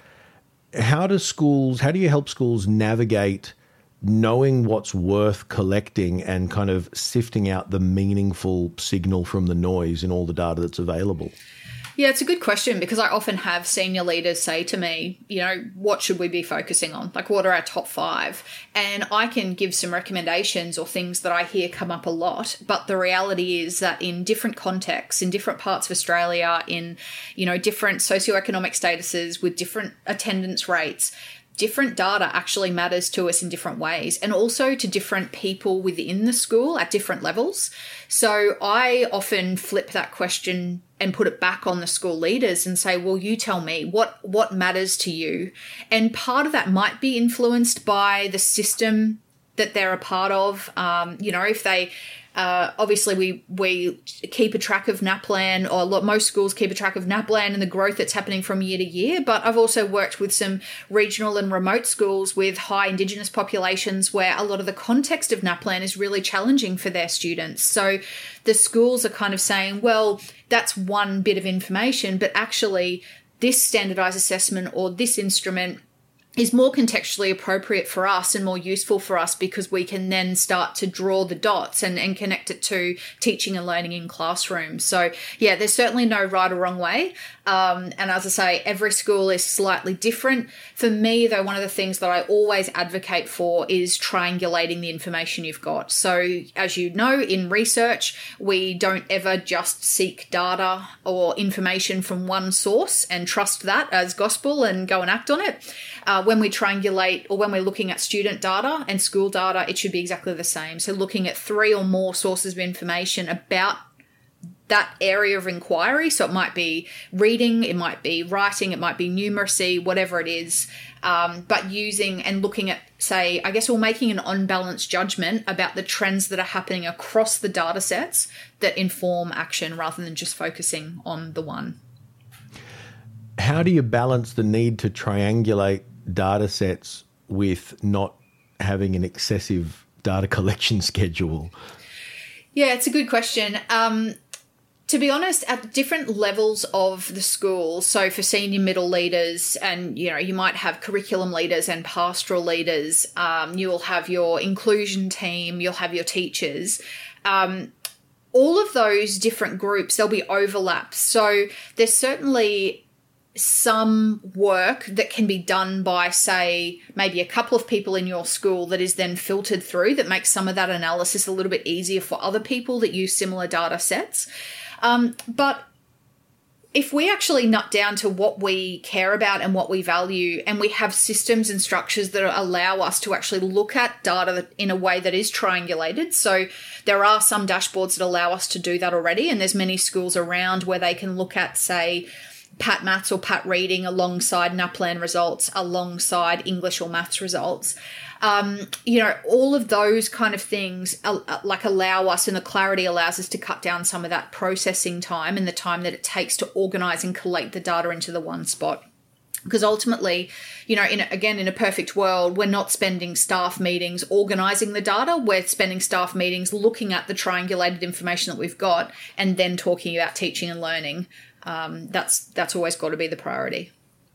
How do schools, how do you help schools navigate knowing what's worth collecting and kind of sifting out the meaningful signal from the noise in all the data that's available? Yeah, it's a good question, because I often have senior leaders say to me, you know, what should we be focusing on? Like, what are our top five? And I can give some recommendations or things that I hear come up a lot. But the reality is that in different contexts, in different parts of Australia, in, you know, different socioeconomic statuses with different attendance rates, different data actually matters to us in different ways, and also to different people within the school at different levels. So I often flip that question and put it back on the school leaders and say, well, you tell me what, what matters to you. And part of that might be influenced by the system that they're a part of. Um, you know, if they... Uh, obviously, we we keep a track of NAPLAN, or a lot, most schools keep a track of NAPLAN and the growth that's happening from year to year. But I've also worked with some regional and remote schools with high Indigenous populations where a lot of the context of NAPLAN is really challenging for their students. So the schools are kind of saying, well, that's one bit of information, but actually this standardized assessment or this instrument is more contextually appropriate for us and more useful for us, because we can then start to draw the dots and, and connect it to teaching and learning in classrooms. So yeah, there's certainly no right or wrong way. Um, and as I say, every school is slightly different. For me, though, one of the things that I always advocate for is triangulating the information you've got. So as you know, in research, we don't ever just seek data or information from one source and trust that as gospel and go and act on it. Uh, when we triangulate, or when we're looking at student data and school data, it should be exactly the same. So looking at three or more sources of information about that area of inquiry. So it might be reading, it might be writing, it might be numeracy, whatever it is. Um, but using and looking at, say, I guess we're making an unbalanced judgment about the trends that are happening across the data sets that inform action, rather than just focusing on the one. How do you balance the need to triangulate data sets with not having an excessive data collection schedule? Yeah, it's a good question. Um, to be honest, at different levels of the school, so for senior middle leaders, and, you know, you might have curriculum leaders and pastoral leaders, um, you will have your inclusion team, you'll have your teachers, um, all of those different groups, there'll be overlaps. So there's certainly some work that can be done by, say, maybe a couple of people in your school that is then filtered through, that makes some of that analysis a little bit easier for other people that use similar data sets. Um, but if we actually nut down to what we care about and what we value, and we have systems and structures that allow us to actually look at data in a way that is triangulated. So there are some dashboards that allow us to do that already, and there's many schools around where they can look at, say, Pat Maths or Pat Reading alongside NAPLAN results, alongside English or Maths results. Um, you know, all of those kind of things uh, like allow us, and the clarity allows us to cut down some of that processing time and the time that it takes to organise and collate the data into the one spot. Because ultimately, you know, in a, again, in a perfect world, we're not spending staff meetings organising the data. We're spending staff meetings looking at the triangulated information that we've got and then talking about teaching and learning. um, that's that's always got to be the priority.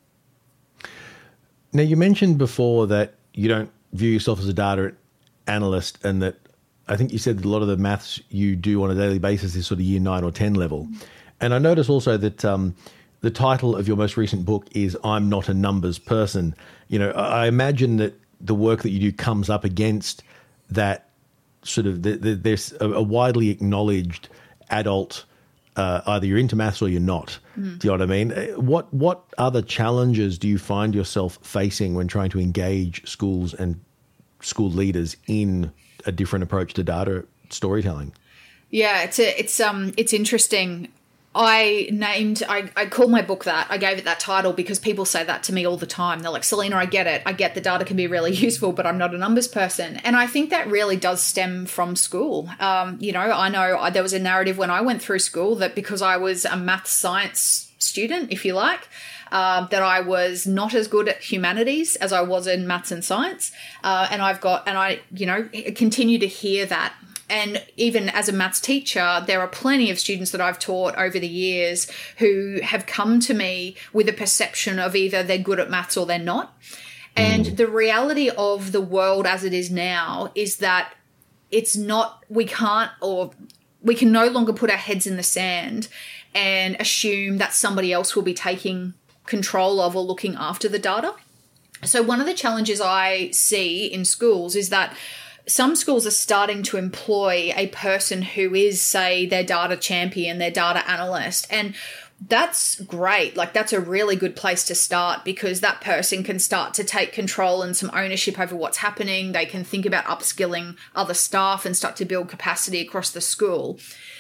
Now, you mentioned before that you don't view yourself as a data analyst, and that I think you said that a lot of the maths you do on a daily basis is sort of year nine or ten level. And I notice also that um, the title of your most recent book is I'm Not a Numbers Person. You know, I imagine that the work that you do comes up against that sort of, the, the, there's a, a widely acknowledged adult, uh, either you're into maths or you're not. Mm. Do you know what I mean? What, what other challenges do you find yourself facing when trying to engage schools and school leaders in a different approach to data storytelling? Yeah, it's a, it's um it's interesting. I named, I, I called my book that. I gave it that title because people say that to me all the time. They're like, Selena, I get it. I get the data can be really useful, but I'm not a numbers person. And I think that really does stem from school. Um, you know, I know I, there was a narrative when I went through school that because I was a math science student, if you like, uh, that I was not as good at humanities as I was in maths and science. Uh, and I've got, and I, you know, continue to hear that. And even as a maths teacher, there are plenty of students that I've taught over the years who have come to me with a perception of either they're good at maths or they're not. And mm. the reality of the world as it is now is that it's not, we can't, or we can no longer put our heads in the sand and assume that somebody else will be taking control of or looking after the data. So one of the challenges I see in schools is that some schools are starting to employ a person who is, say, their data champion, their data analyst. And that's great. Like, that's a really good place to start because that person can start to take control and some ownership over what's happening. They can think about upskilling other staff and start to build capacity across the school.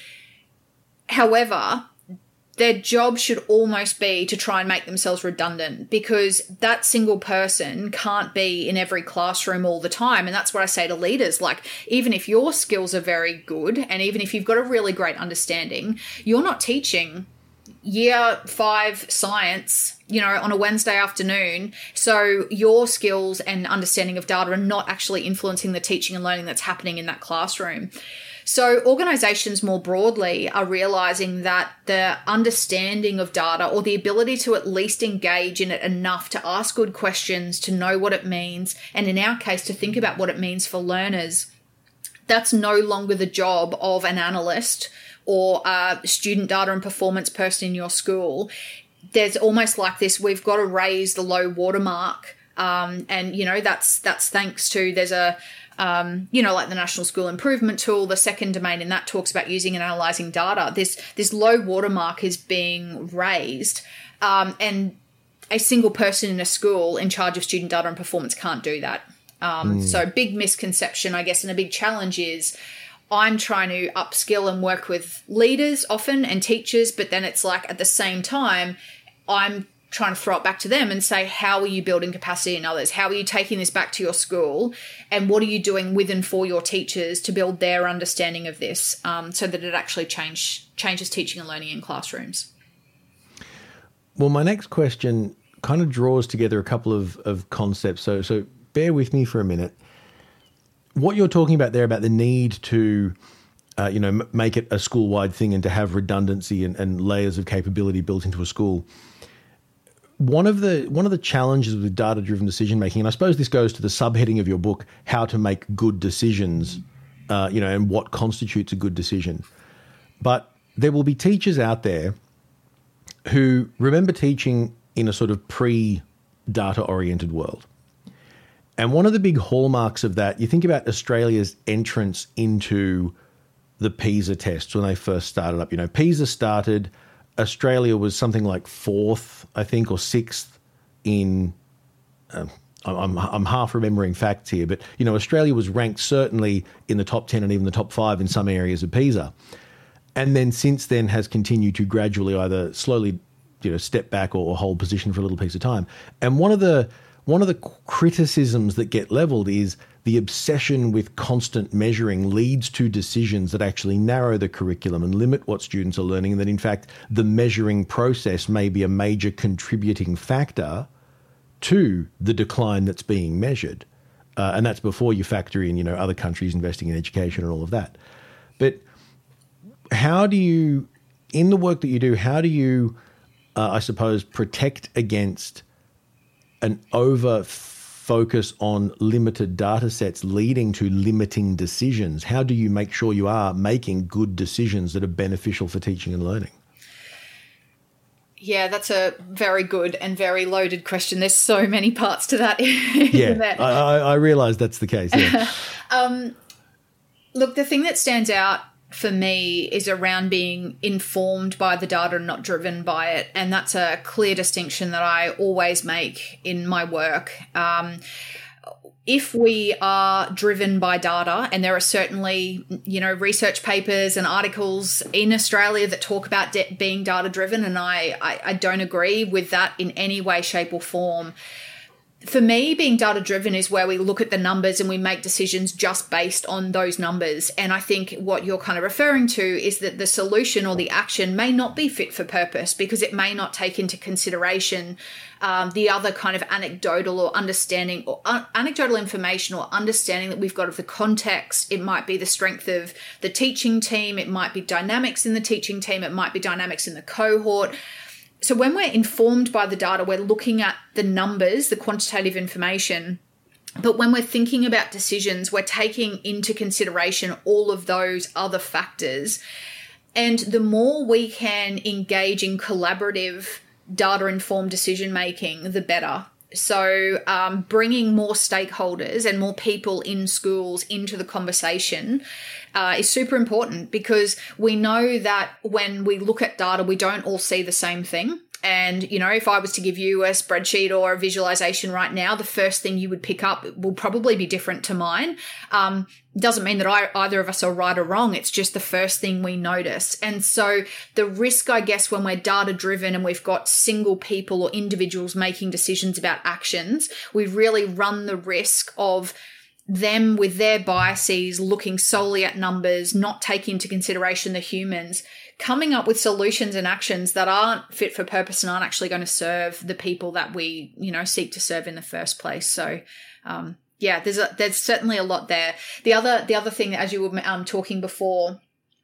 However, their job should almost be to try and make themselves redundant because that single person can't be in every classroom all the time. And that's what I say to leaders. Like, even if your skills are very good and even if you've got a really great understanding, you're not teaching year five science, you know, on a Wednesday afternoon. So your skills and understanding of data are not actually influencing the teaching and learning that's happening in that classroom. So organisations more broadly are realising that the understanding of data or the ability to at least engage in it enough to ask good questions, to know what it means, and in our case, to think about what it means for learners, that's no longer the job of an analyst or a student data and performance person in your school. There's almost like this, we've got to raise the low watermark. Um, and, you know, that's that's thanks to, there's a, Um, you know, like the National School Improvement Tool, the second domain in that talks about using and analysing data. This this low watermark is being raised, um, and a single person in a school in charge of student data and performance can't do that. Um, mm. So big misconception, I guess, and a big challenge is I'm trying to upskill and work with leaders often and teachers, but then it's like at the same time, I'm trying to throw it back to them and say, how are you building capacity in others? How are you taking this back to your school? And what are you doing with and for your teachers to build their understanding of this um, so that it actually change, changes teaching and learning in classrooms? Well, my next question kind of draws together a couple of, of concepts. So, so bear with me for a minute. What you're talking about there about the need to, uh, you know, m- make it a school-wide thing and to have redundancy and, and layers of capability built into a school. One of the one of the challenges with data-driven decision-making, and I suppose this goes to the subheading of your book, how to make good decisions, uh, you know, and what constitutes a good decision. But there will be teachers out there who remember teaching in a sort of pre-data-oriented world. And one of the big hallmarks of that, you think about Australia's entrance into the PISA tests when they first started up. You know, PISA started... Australia was something like fourth, I think, or sixth in, um, I'm, I'm half remembering facts here, but, you know, Australia was ranked certainly in the top ten and even the top five in some areas of PISA. And then since then has continued to gradually either slowly, you know, step back or, or hold position for a little piece of time. And one of the one of the criticisms that get leveled is the obsession with constant measuring leads to decisions that actually narrow the curriculum and limit what students are learning, and that in fact the measuring process may be a major contributing factor to the decline that's being measured. Uh, and that's before you factor in, you know, other countries investing in education and all of that. But how do you in the work that you do, how do you, uh, I suppose, protect against an over focus on limited data sets leading to limiting decisions? How do you make sure you are making good decisions that are beneficial for teaching and learning? Yeah, that's a very good and very loaded question. There's so many parts to that. Yeah, there. I, I realise that's the case. Yeah. um, look, the thing that stands out for me is around being informed by the data and not driven by it. And that's a clear distinction that I always make in my work. Um, if we are driven by data, and there are certainly, you know, research papers and articles in Australia that talk about de- being data driven, and I, I, I don't agree with that in any way, shape or form. For me, being data-driven is where we look at the numbers and we make decisions just based on those numbers. And I think what you're kind of referring to is that the solution or the action may not be fit for purpose because it may not take into consideration um, the other kind of anecdotal or understanding or un- anecdotal information or understanding that we've got of the context. It might be the strength of the teaching team. It might be dynamics in the teaching team. It might be dynamics in the cohort. So when we're informed by the data, we're looking at the numbers, the quantitative information. But when we're thinking about decisions, we're taking into consideration all of those other factors. And the more we can engage in collaborative data-informed decision-making, the better. So um, bringing more stakeholders and more people in schools into the conversation uh, is super important, because we know that when we look at data, we don't all see the same thing. And, you know, if I was to give you a spreadsheet or a visualization right now, the first thing you would pick up will probably be different to mine. Um, doesn't mean that I, either of us are right or wrong. It's just the first thing we notice. And so the risk, I guess, when we're data driven and we've got single people or individuals making decisions about actions, we really run the risk of them with their biases, looking solely at numbers, not taking into consideration the humans, coming up with solutions and actions that aren't fit for purpose and aren't actually going to serve the people that we, you know, seek to serve in the first place. So, um, yeah, there's a, there's certainly a lot there. The other, the other thing, as you were um, talking before,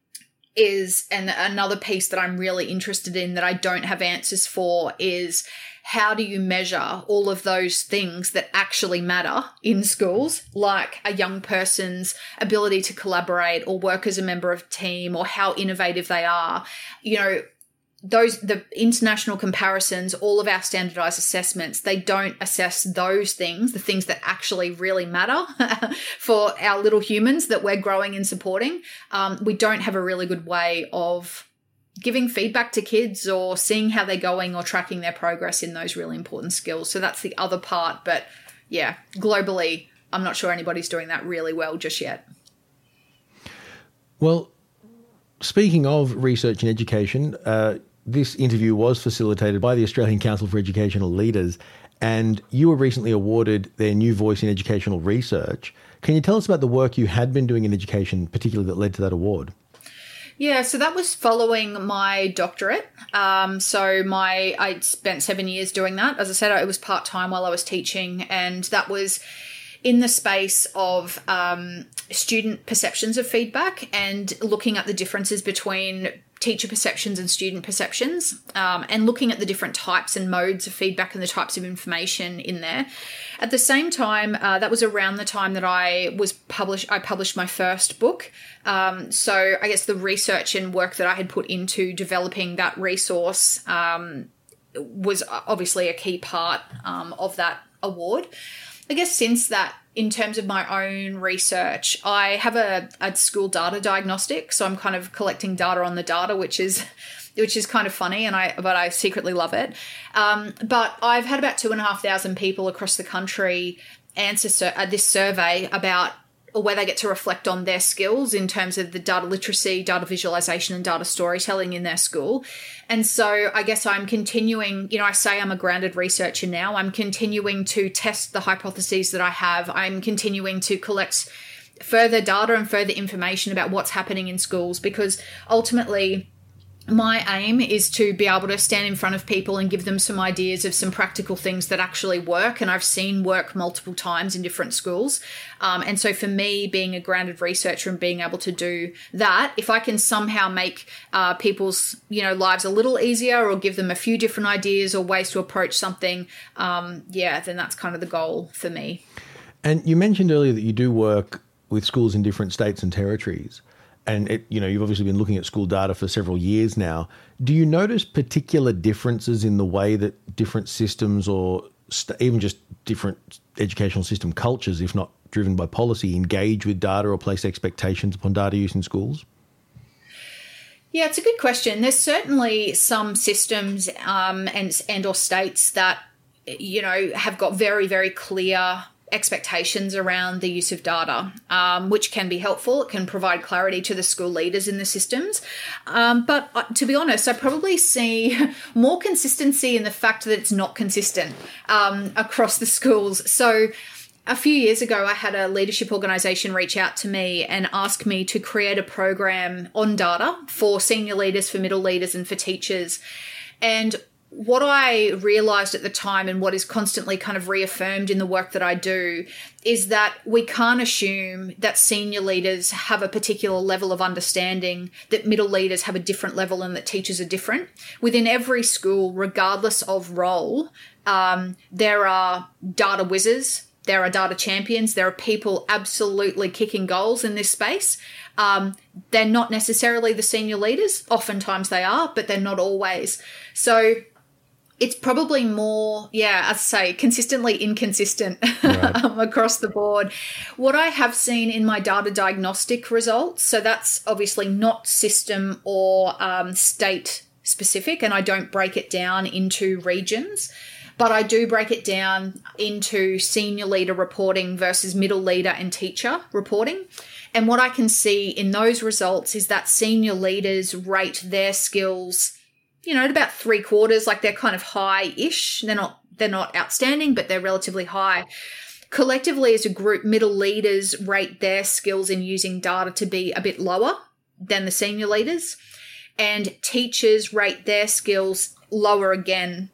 is, and another piece that I'm really interested in that I don't have answers for, is how do you measure all of those things that actually matter in schools, like a young person's ability to collaborate or work as a member of a team, or how innovative they are? You know, those, the international comparisons, all of our standardized assessments, they don't assess those things, the things that actually really matter for our little humans that we're growing and supporting. Um, we don't have a really good way of giving feedback to kids or seeing how they're going or tracking their progress in those really important skills. So that's the other part. But yeah, globally, I'm not sure anybody's doing that really well just yet. Well, speaking of research and education, uh, this interview was facilitated by the Australian Council for Educational Leaders, and you were recently awarded their New Voice in Educational Research. Can you tell us about the work you had been doing in education, particularly that led to that award? Yeah, so that was following my doctorate. Um, so my I spent seven years doing that. As I said, it was part-time while I was teaching, and that was in the space of um, student perceptions of feedback and looking at the differences between teacher perceptions and student perceptions, um, and looking at the different types and modes of feedback and the types of information in there. At the same time, uh, that was around the time that I was published. I published my first book. Um, so I guess the research and work that I had put into developing that resource um, was obviously a key part um, of that award. I guess since that, in terms of my own research, I have a, a school data diagnostic. So I'm kind of collecting data on the data, which is which is kind of funny, and I but I secretly love it. Um, but I've had about two and a half thousand people across the country answer sur- uh, this survey about or where they get to reflect on their skills in terms of the data literacy, data visualization, and data storytelling in their school. And so I guess I'm continuing, you know, I say I'm a grounded researcher now. I'm continuing to test the hypotheses that I have. I'm continuing to collect further data and further information about what's happening in schools, because ultimately my aim is to be able to stand in front of people and give them some ideas of some practical things that actually work. And I've seen work multiple times in different schools. Um, and so for me, being a grounded researcher and being able to do that, if I can somehow make uh, people's, you know, lives a little easier or give them a few different ideas or ways to approach something, um, yeah, then that's kind of the goal for me. And you mentioned earlier that you do work with schools in different states and territories. And, it, you know, you've obviously been looking at school data for several years now. Do you notice particular differences in the way that different systems or st- even just different educational system cultures, if not driven by policy, engage with data or place expectations upon data use in schools? Yeah, it's a good question. There's certainly some systems um, and and or states that, you know, have got very, very clear expectations around the use of data, um, which can be helpful. It can provide clarity to the school leaders in the systems. Um, but uh, to be honest, I probably see more consistency in the fact that it's not consistent um, across the schools. So a few years ago, I had a leadership organisation reach out to me and ask me to create a program on data for senior leaders, for middle leaders and for teachers. And what I realised at the time, and what is constantly kind of reaffirmed in the work that I do, is that we can't assume that senior leaders have a particular level of understanding, that middle leaders have a different level, and that teachers are different. Within every school, regardless of role, um, there are data whizzes, there are data champions, there are people absolutely kicking goals in this space. Um, they're not necessarily the senior leaders. Oftentimes they are, but they're not always. So it's probably more, yeah, as I say, consistently inconsistent right. um, across the board. What I have seen in my data diagnostic results, so that's obviously not system or um, state specific, and I don't break it down into regions, but I do break it down into senior leader reporting versus middle leader and teacher reporting. And what I can see in those results is that senior leaders rate their skills, you know, at about three quarters, like they're kind of high-ish. They're not, they're not outstanding, but they're relatively high. Collectively, as a group, middle leaders rate their skills in using data to be a bit lower than the senior leaders, and teachers rate their skills lower again.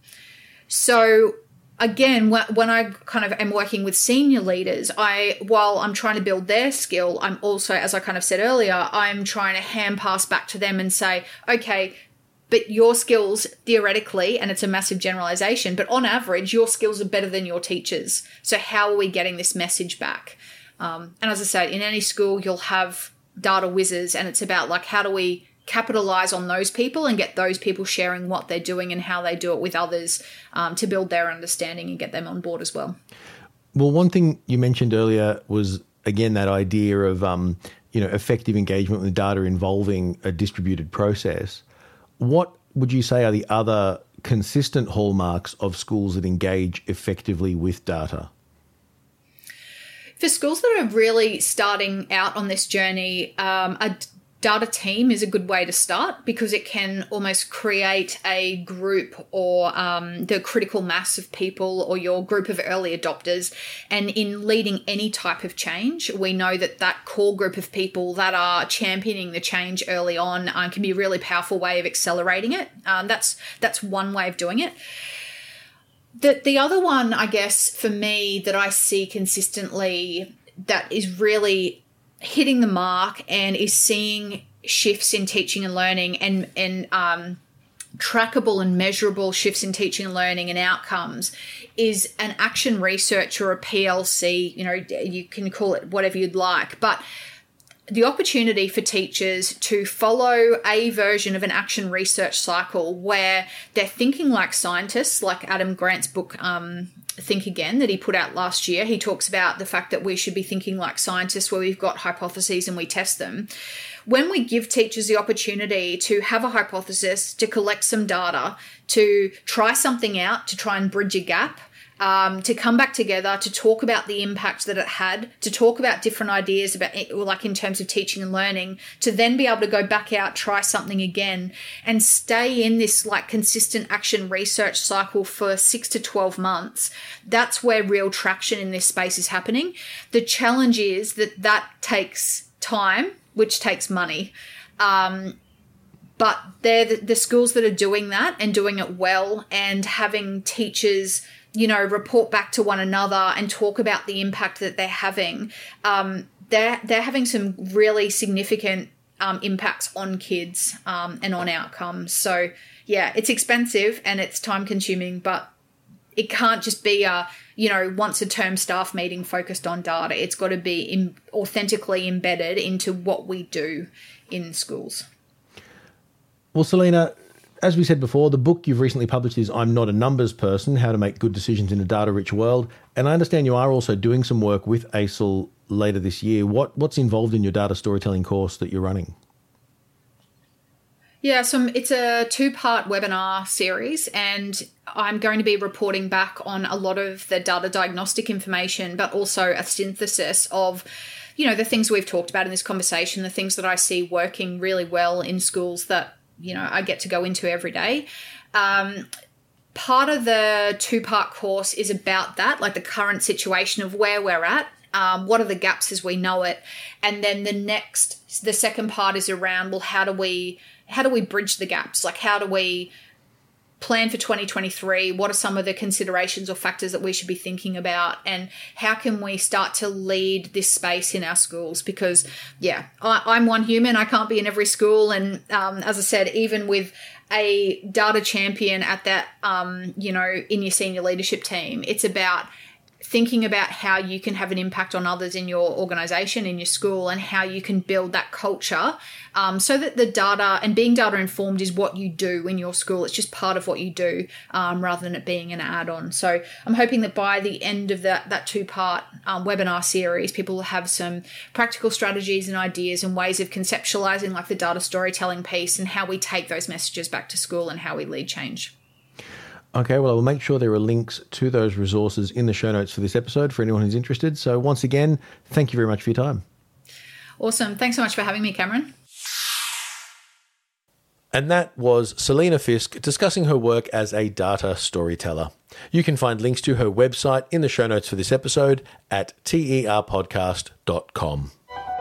So again, when I kind of am working with senior leaders, I, while I'm trying to build their skill, I'm also, as I kind of said earlier, I'm trying to hand pass back to them and say, okay, but your skills theoretically, and it's a massive generalization, but on average, your skills are better than your teachers. So how are we getting this message back? Um, and as I said, in any school, you'll have data whizzes, and it's about like, how do we capitalize on those people and get those people sharing what they're doing and how they do it with others um, to build their understanding and get them on board as well. Well, one thing you mentioned earlier was, again, that idea of, um, you know, effective engagement with data involving a distributed process. What would you say are the other consistent hallmarks of schools that engage effectively with data? For schools that are really starting out on this journey, um, a data team is a good way to start, because it can almost create a group or um, the critical mass of people or your group of early adopters. And in leading any type of change, we know that that core group of people that are championing the change early on uh, can be a really powerful way of accelerating it. Um, that's that's one way of doing it. The, the other one, I guess, for me that I see consistently that is really hitting the mark and is seeing shifts in teaching and learning and, and um, trackable and measurable shifts in teaching and learning and outcomes is an action research or a P L C. You know, you can call it whatever you'd like, but the opportunity for teachers to follow a version of an action research cycle where they're thinking like scientists, like Adam Grant's book, um, Think Again, that he put out last year. He talks about the fact that we should be thinking like scientists, where we've got hypotheses and we test them. When we give teachers the opportunity to have a hypothesis, to collect some data, to try something out, to try and bridge a gap, Um, to come back together, to talk about the impact that it had, to talk about different ideas about it, like in terms of teaching and learning, to then be able to go back out, try something again, and stay in this like consistent action research cycle for six to twelve months. That's where real traction in this space is happening. The challenge is that that takes time, which takes money. Um, but they're the, the schools that are doing that and doing it well, and having teachers, you know, report back to one another and talk about the impact that they're having. Um, they're, they're having some really significant um, impacts on kids um, and on outcomes. So, yeah, it's expensive and it's time consuming, but it can't just be a, you know, once a term staff meeting focused on data. It's got to be in, authentically embedded into what we do in schools. Well, Selena, as we said before, the book you've recently published is I'm Not a Numbers Person, How to Make Good Decisions in a Data-Rich World. And I understand you are also doing some work with A S I L later this year. What What's involved in your data storytelling course that you're running? Yeah, so it's a two-part webinar series, and I'm going to be reporting back on a lot of the data diagnostic information, but also a synthesis of, you know, the things we've talked about in this conversation, the things that I see working really well in schools that, you know, I get to go into every day. Um, part of the two-part course is about that, like the current situation of where we're at. Um, what are the gaps as we know it? And then the next, the second part is around, well, how do we, how do we bridge the gaps? Like, how do we plan for twenty twenty-three? What are some of the considerations or factors that we should be thinking about? And how can we start to lead this space in our schools? Because, yeah, I, I'm one human. I can't be in every school. And um, as I said, even with a data champion at that, um, you know, in your senior leadership team, it's about thinking about how you can have an impact on others in your organization, in your school, and how you can build that culture um, so that the data and being data informed is what you do in your school. It's just part of what you do um, rather than it being an add-on. So I'm hoping that by the end of that, that two-part um, webinar series, people will have some practical strategies and ideas and ways of conceptualizing like the data storytelling piece and how we take those messages back to school and how we lead change. Okay, well, I will make sure there are links to those resources in the show notes for this episode for anyone who's interested. So once again, thank you very much for your time. Awesome. Thanks so much for having me, Cameron. And that was Selena Fisk discussing her work as a data storyteller. You can find links to her website in the show notes for this episode at T E R podcast dot com.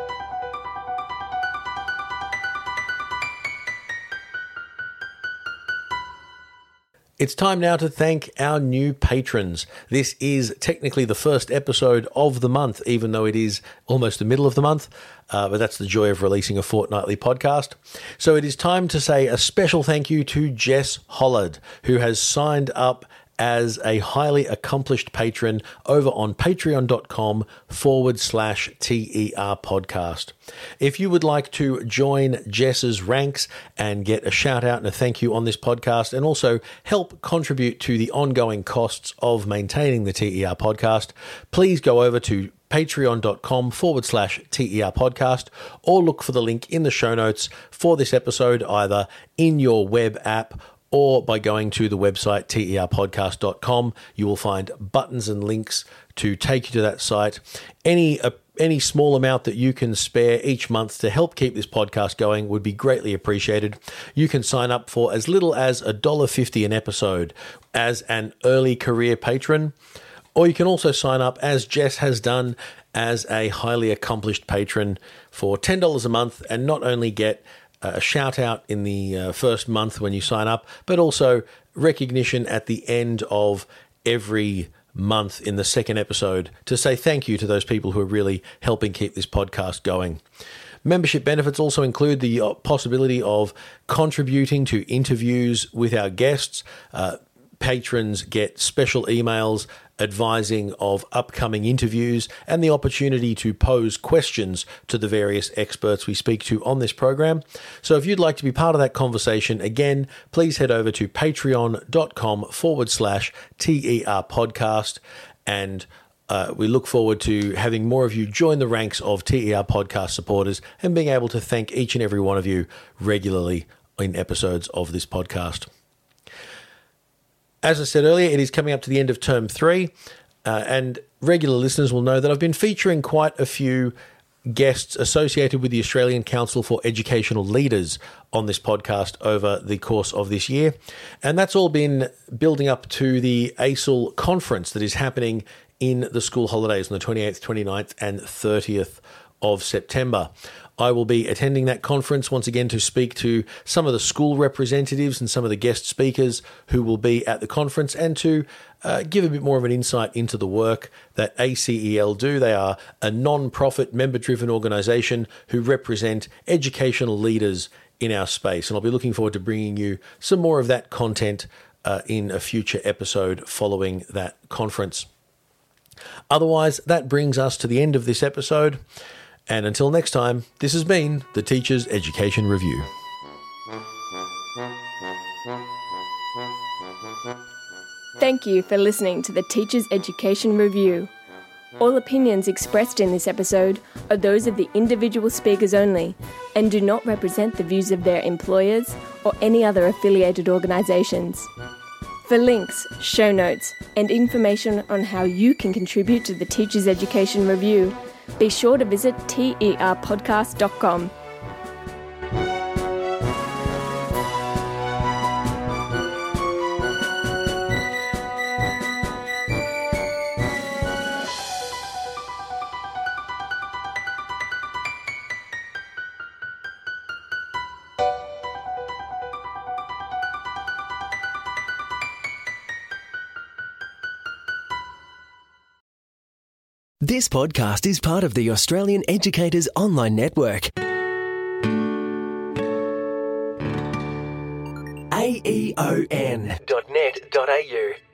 It's time now to thank our new patrons. This is technically the first episode of the month, even though it is almost the middle of the month, uh, but that's the joy of releasing a fortnightly podcast. So it is time to say a special thank you to Jess Hollard, who has signed up as a highly accomplished patron over on patreon.com forward slash TER podcast. If you would like to join Jess's ranks and get a shout out and a thank you on this podcast, and also help contribute to the ongoing costs of maintaining the TER podcast, please go over to patreon.com forward slash TER podcast, or look for the link in the show notes for this episode, either in your web app or by going to the website T E R podcast dot com. You will find buttons and links to take you to that site. Any uh, any small amount that you can spare each month to help keep this podcast going would be greatly appreciated. You can sign up for as little as one dollar fifty an episode as an early career patron, or you can also sign up, as Jess has done, as a highly accomplished patron for ten dollars a month, and not only get a shout out in the uh, first month when you sign up, but also recognition at the end of every month in the second episode to say thank you to those people who are really helping keep this podcast going. Membership benefits also include the possibility of contributing to interviews with our guests. Uh, patrons get special emails advising of upcoming interviews and the opportunity to pose questions to the various experts we speak to on this program. So if you'd like to be part of that conversation, again, please head over to patreon.com forward slash TER podcast. And uh, we look forward to having more of you join the ranks of T E R podcast supporters and being able to thank each and every one of you regularly in episodes of this podcast. As I said earlier, it is coming up to the end of term three, uh, and regular listeners will know that I've been featuring quite a few guests associated with the Australian Council for Educational Leaders on this podcast over the course of this year. And that's all been building up to the A S I L conference that is happening in the school holidays on the twenty-eighth, twenty-ninth and thirtieth of September. I will be attending that conference once again to speak to some of the school representatives and some of the guest speakers who will be at the conference, and to uh, give a bit more of an insight into the work that A C E L do. They are a non-profit, member-driven organisation who represent educational leaders in our space, and I'll be looking forward to bringing you some more of that content uh, in a future episode following that conference. Otherwise, that brings us to the end of this episode. And until next time, this has been the Teachers Education Review. Thank you for listening to the Teachers Education Review. All opinions expressed in this episode are those of the individual speakers only and do not represent the views of their employers or any other affiliated organisations. For links, show notes, and information on how you can contribute to the Teachers Education Review, be sure to visit T E R podcast dot com. This podcast is part of the Australian Educators Online Network. A E O N dot net dot A U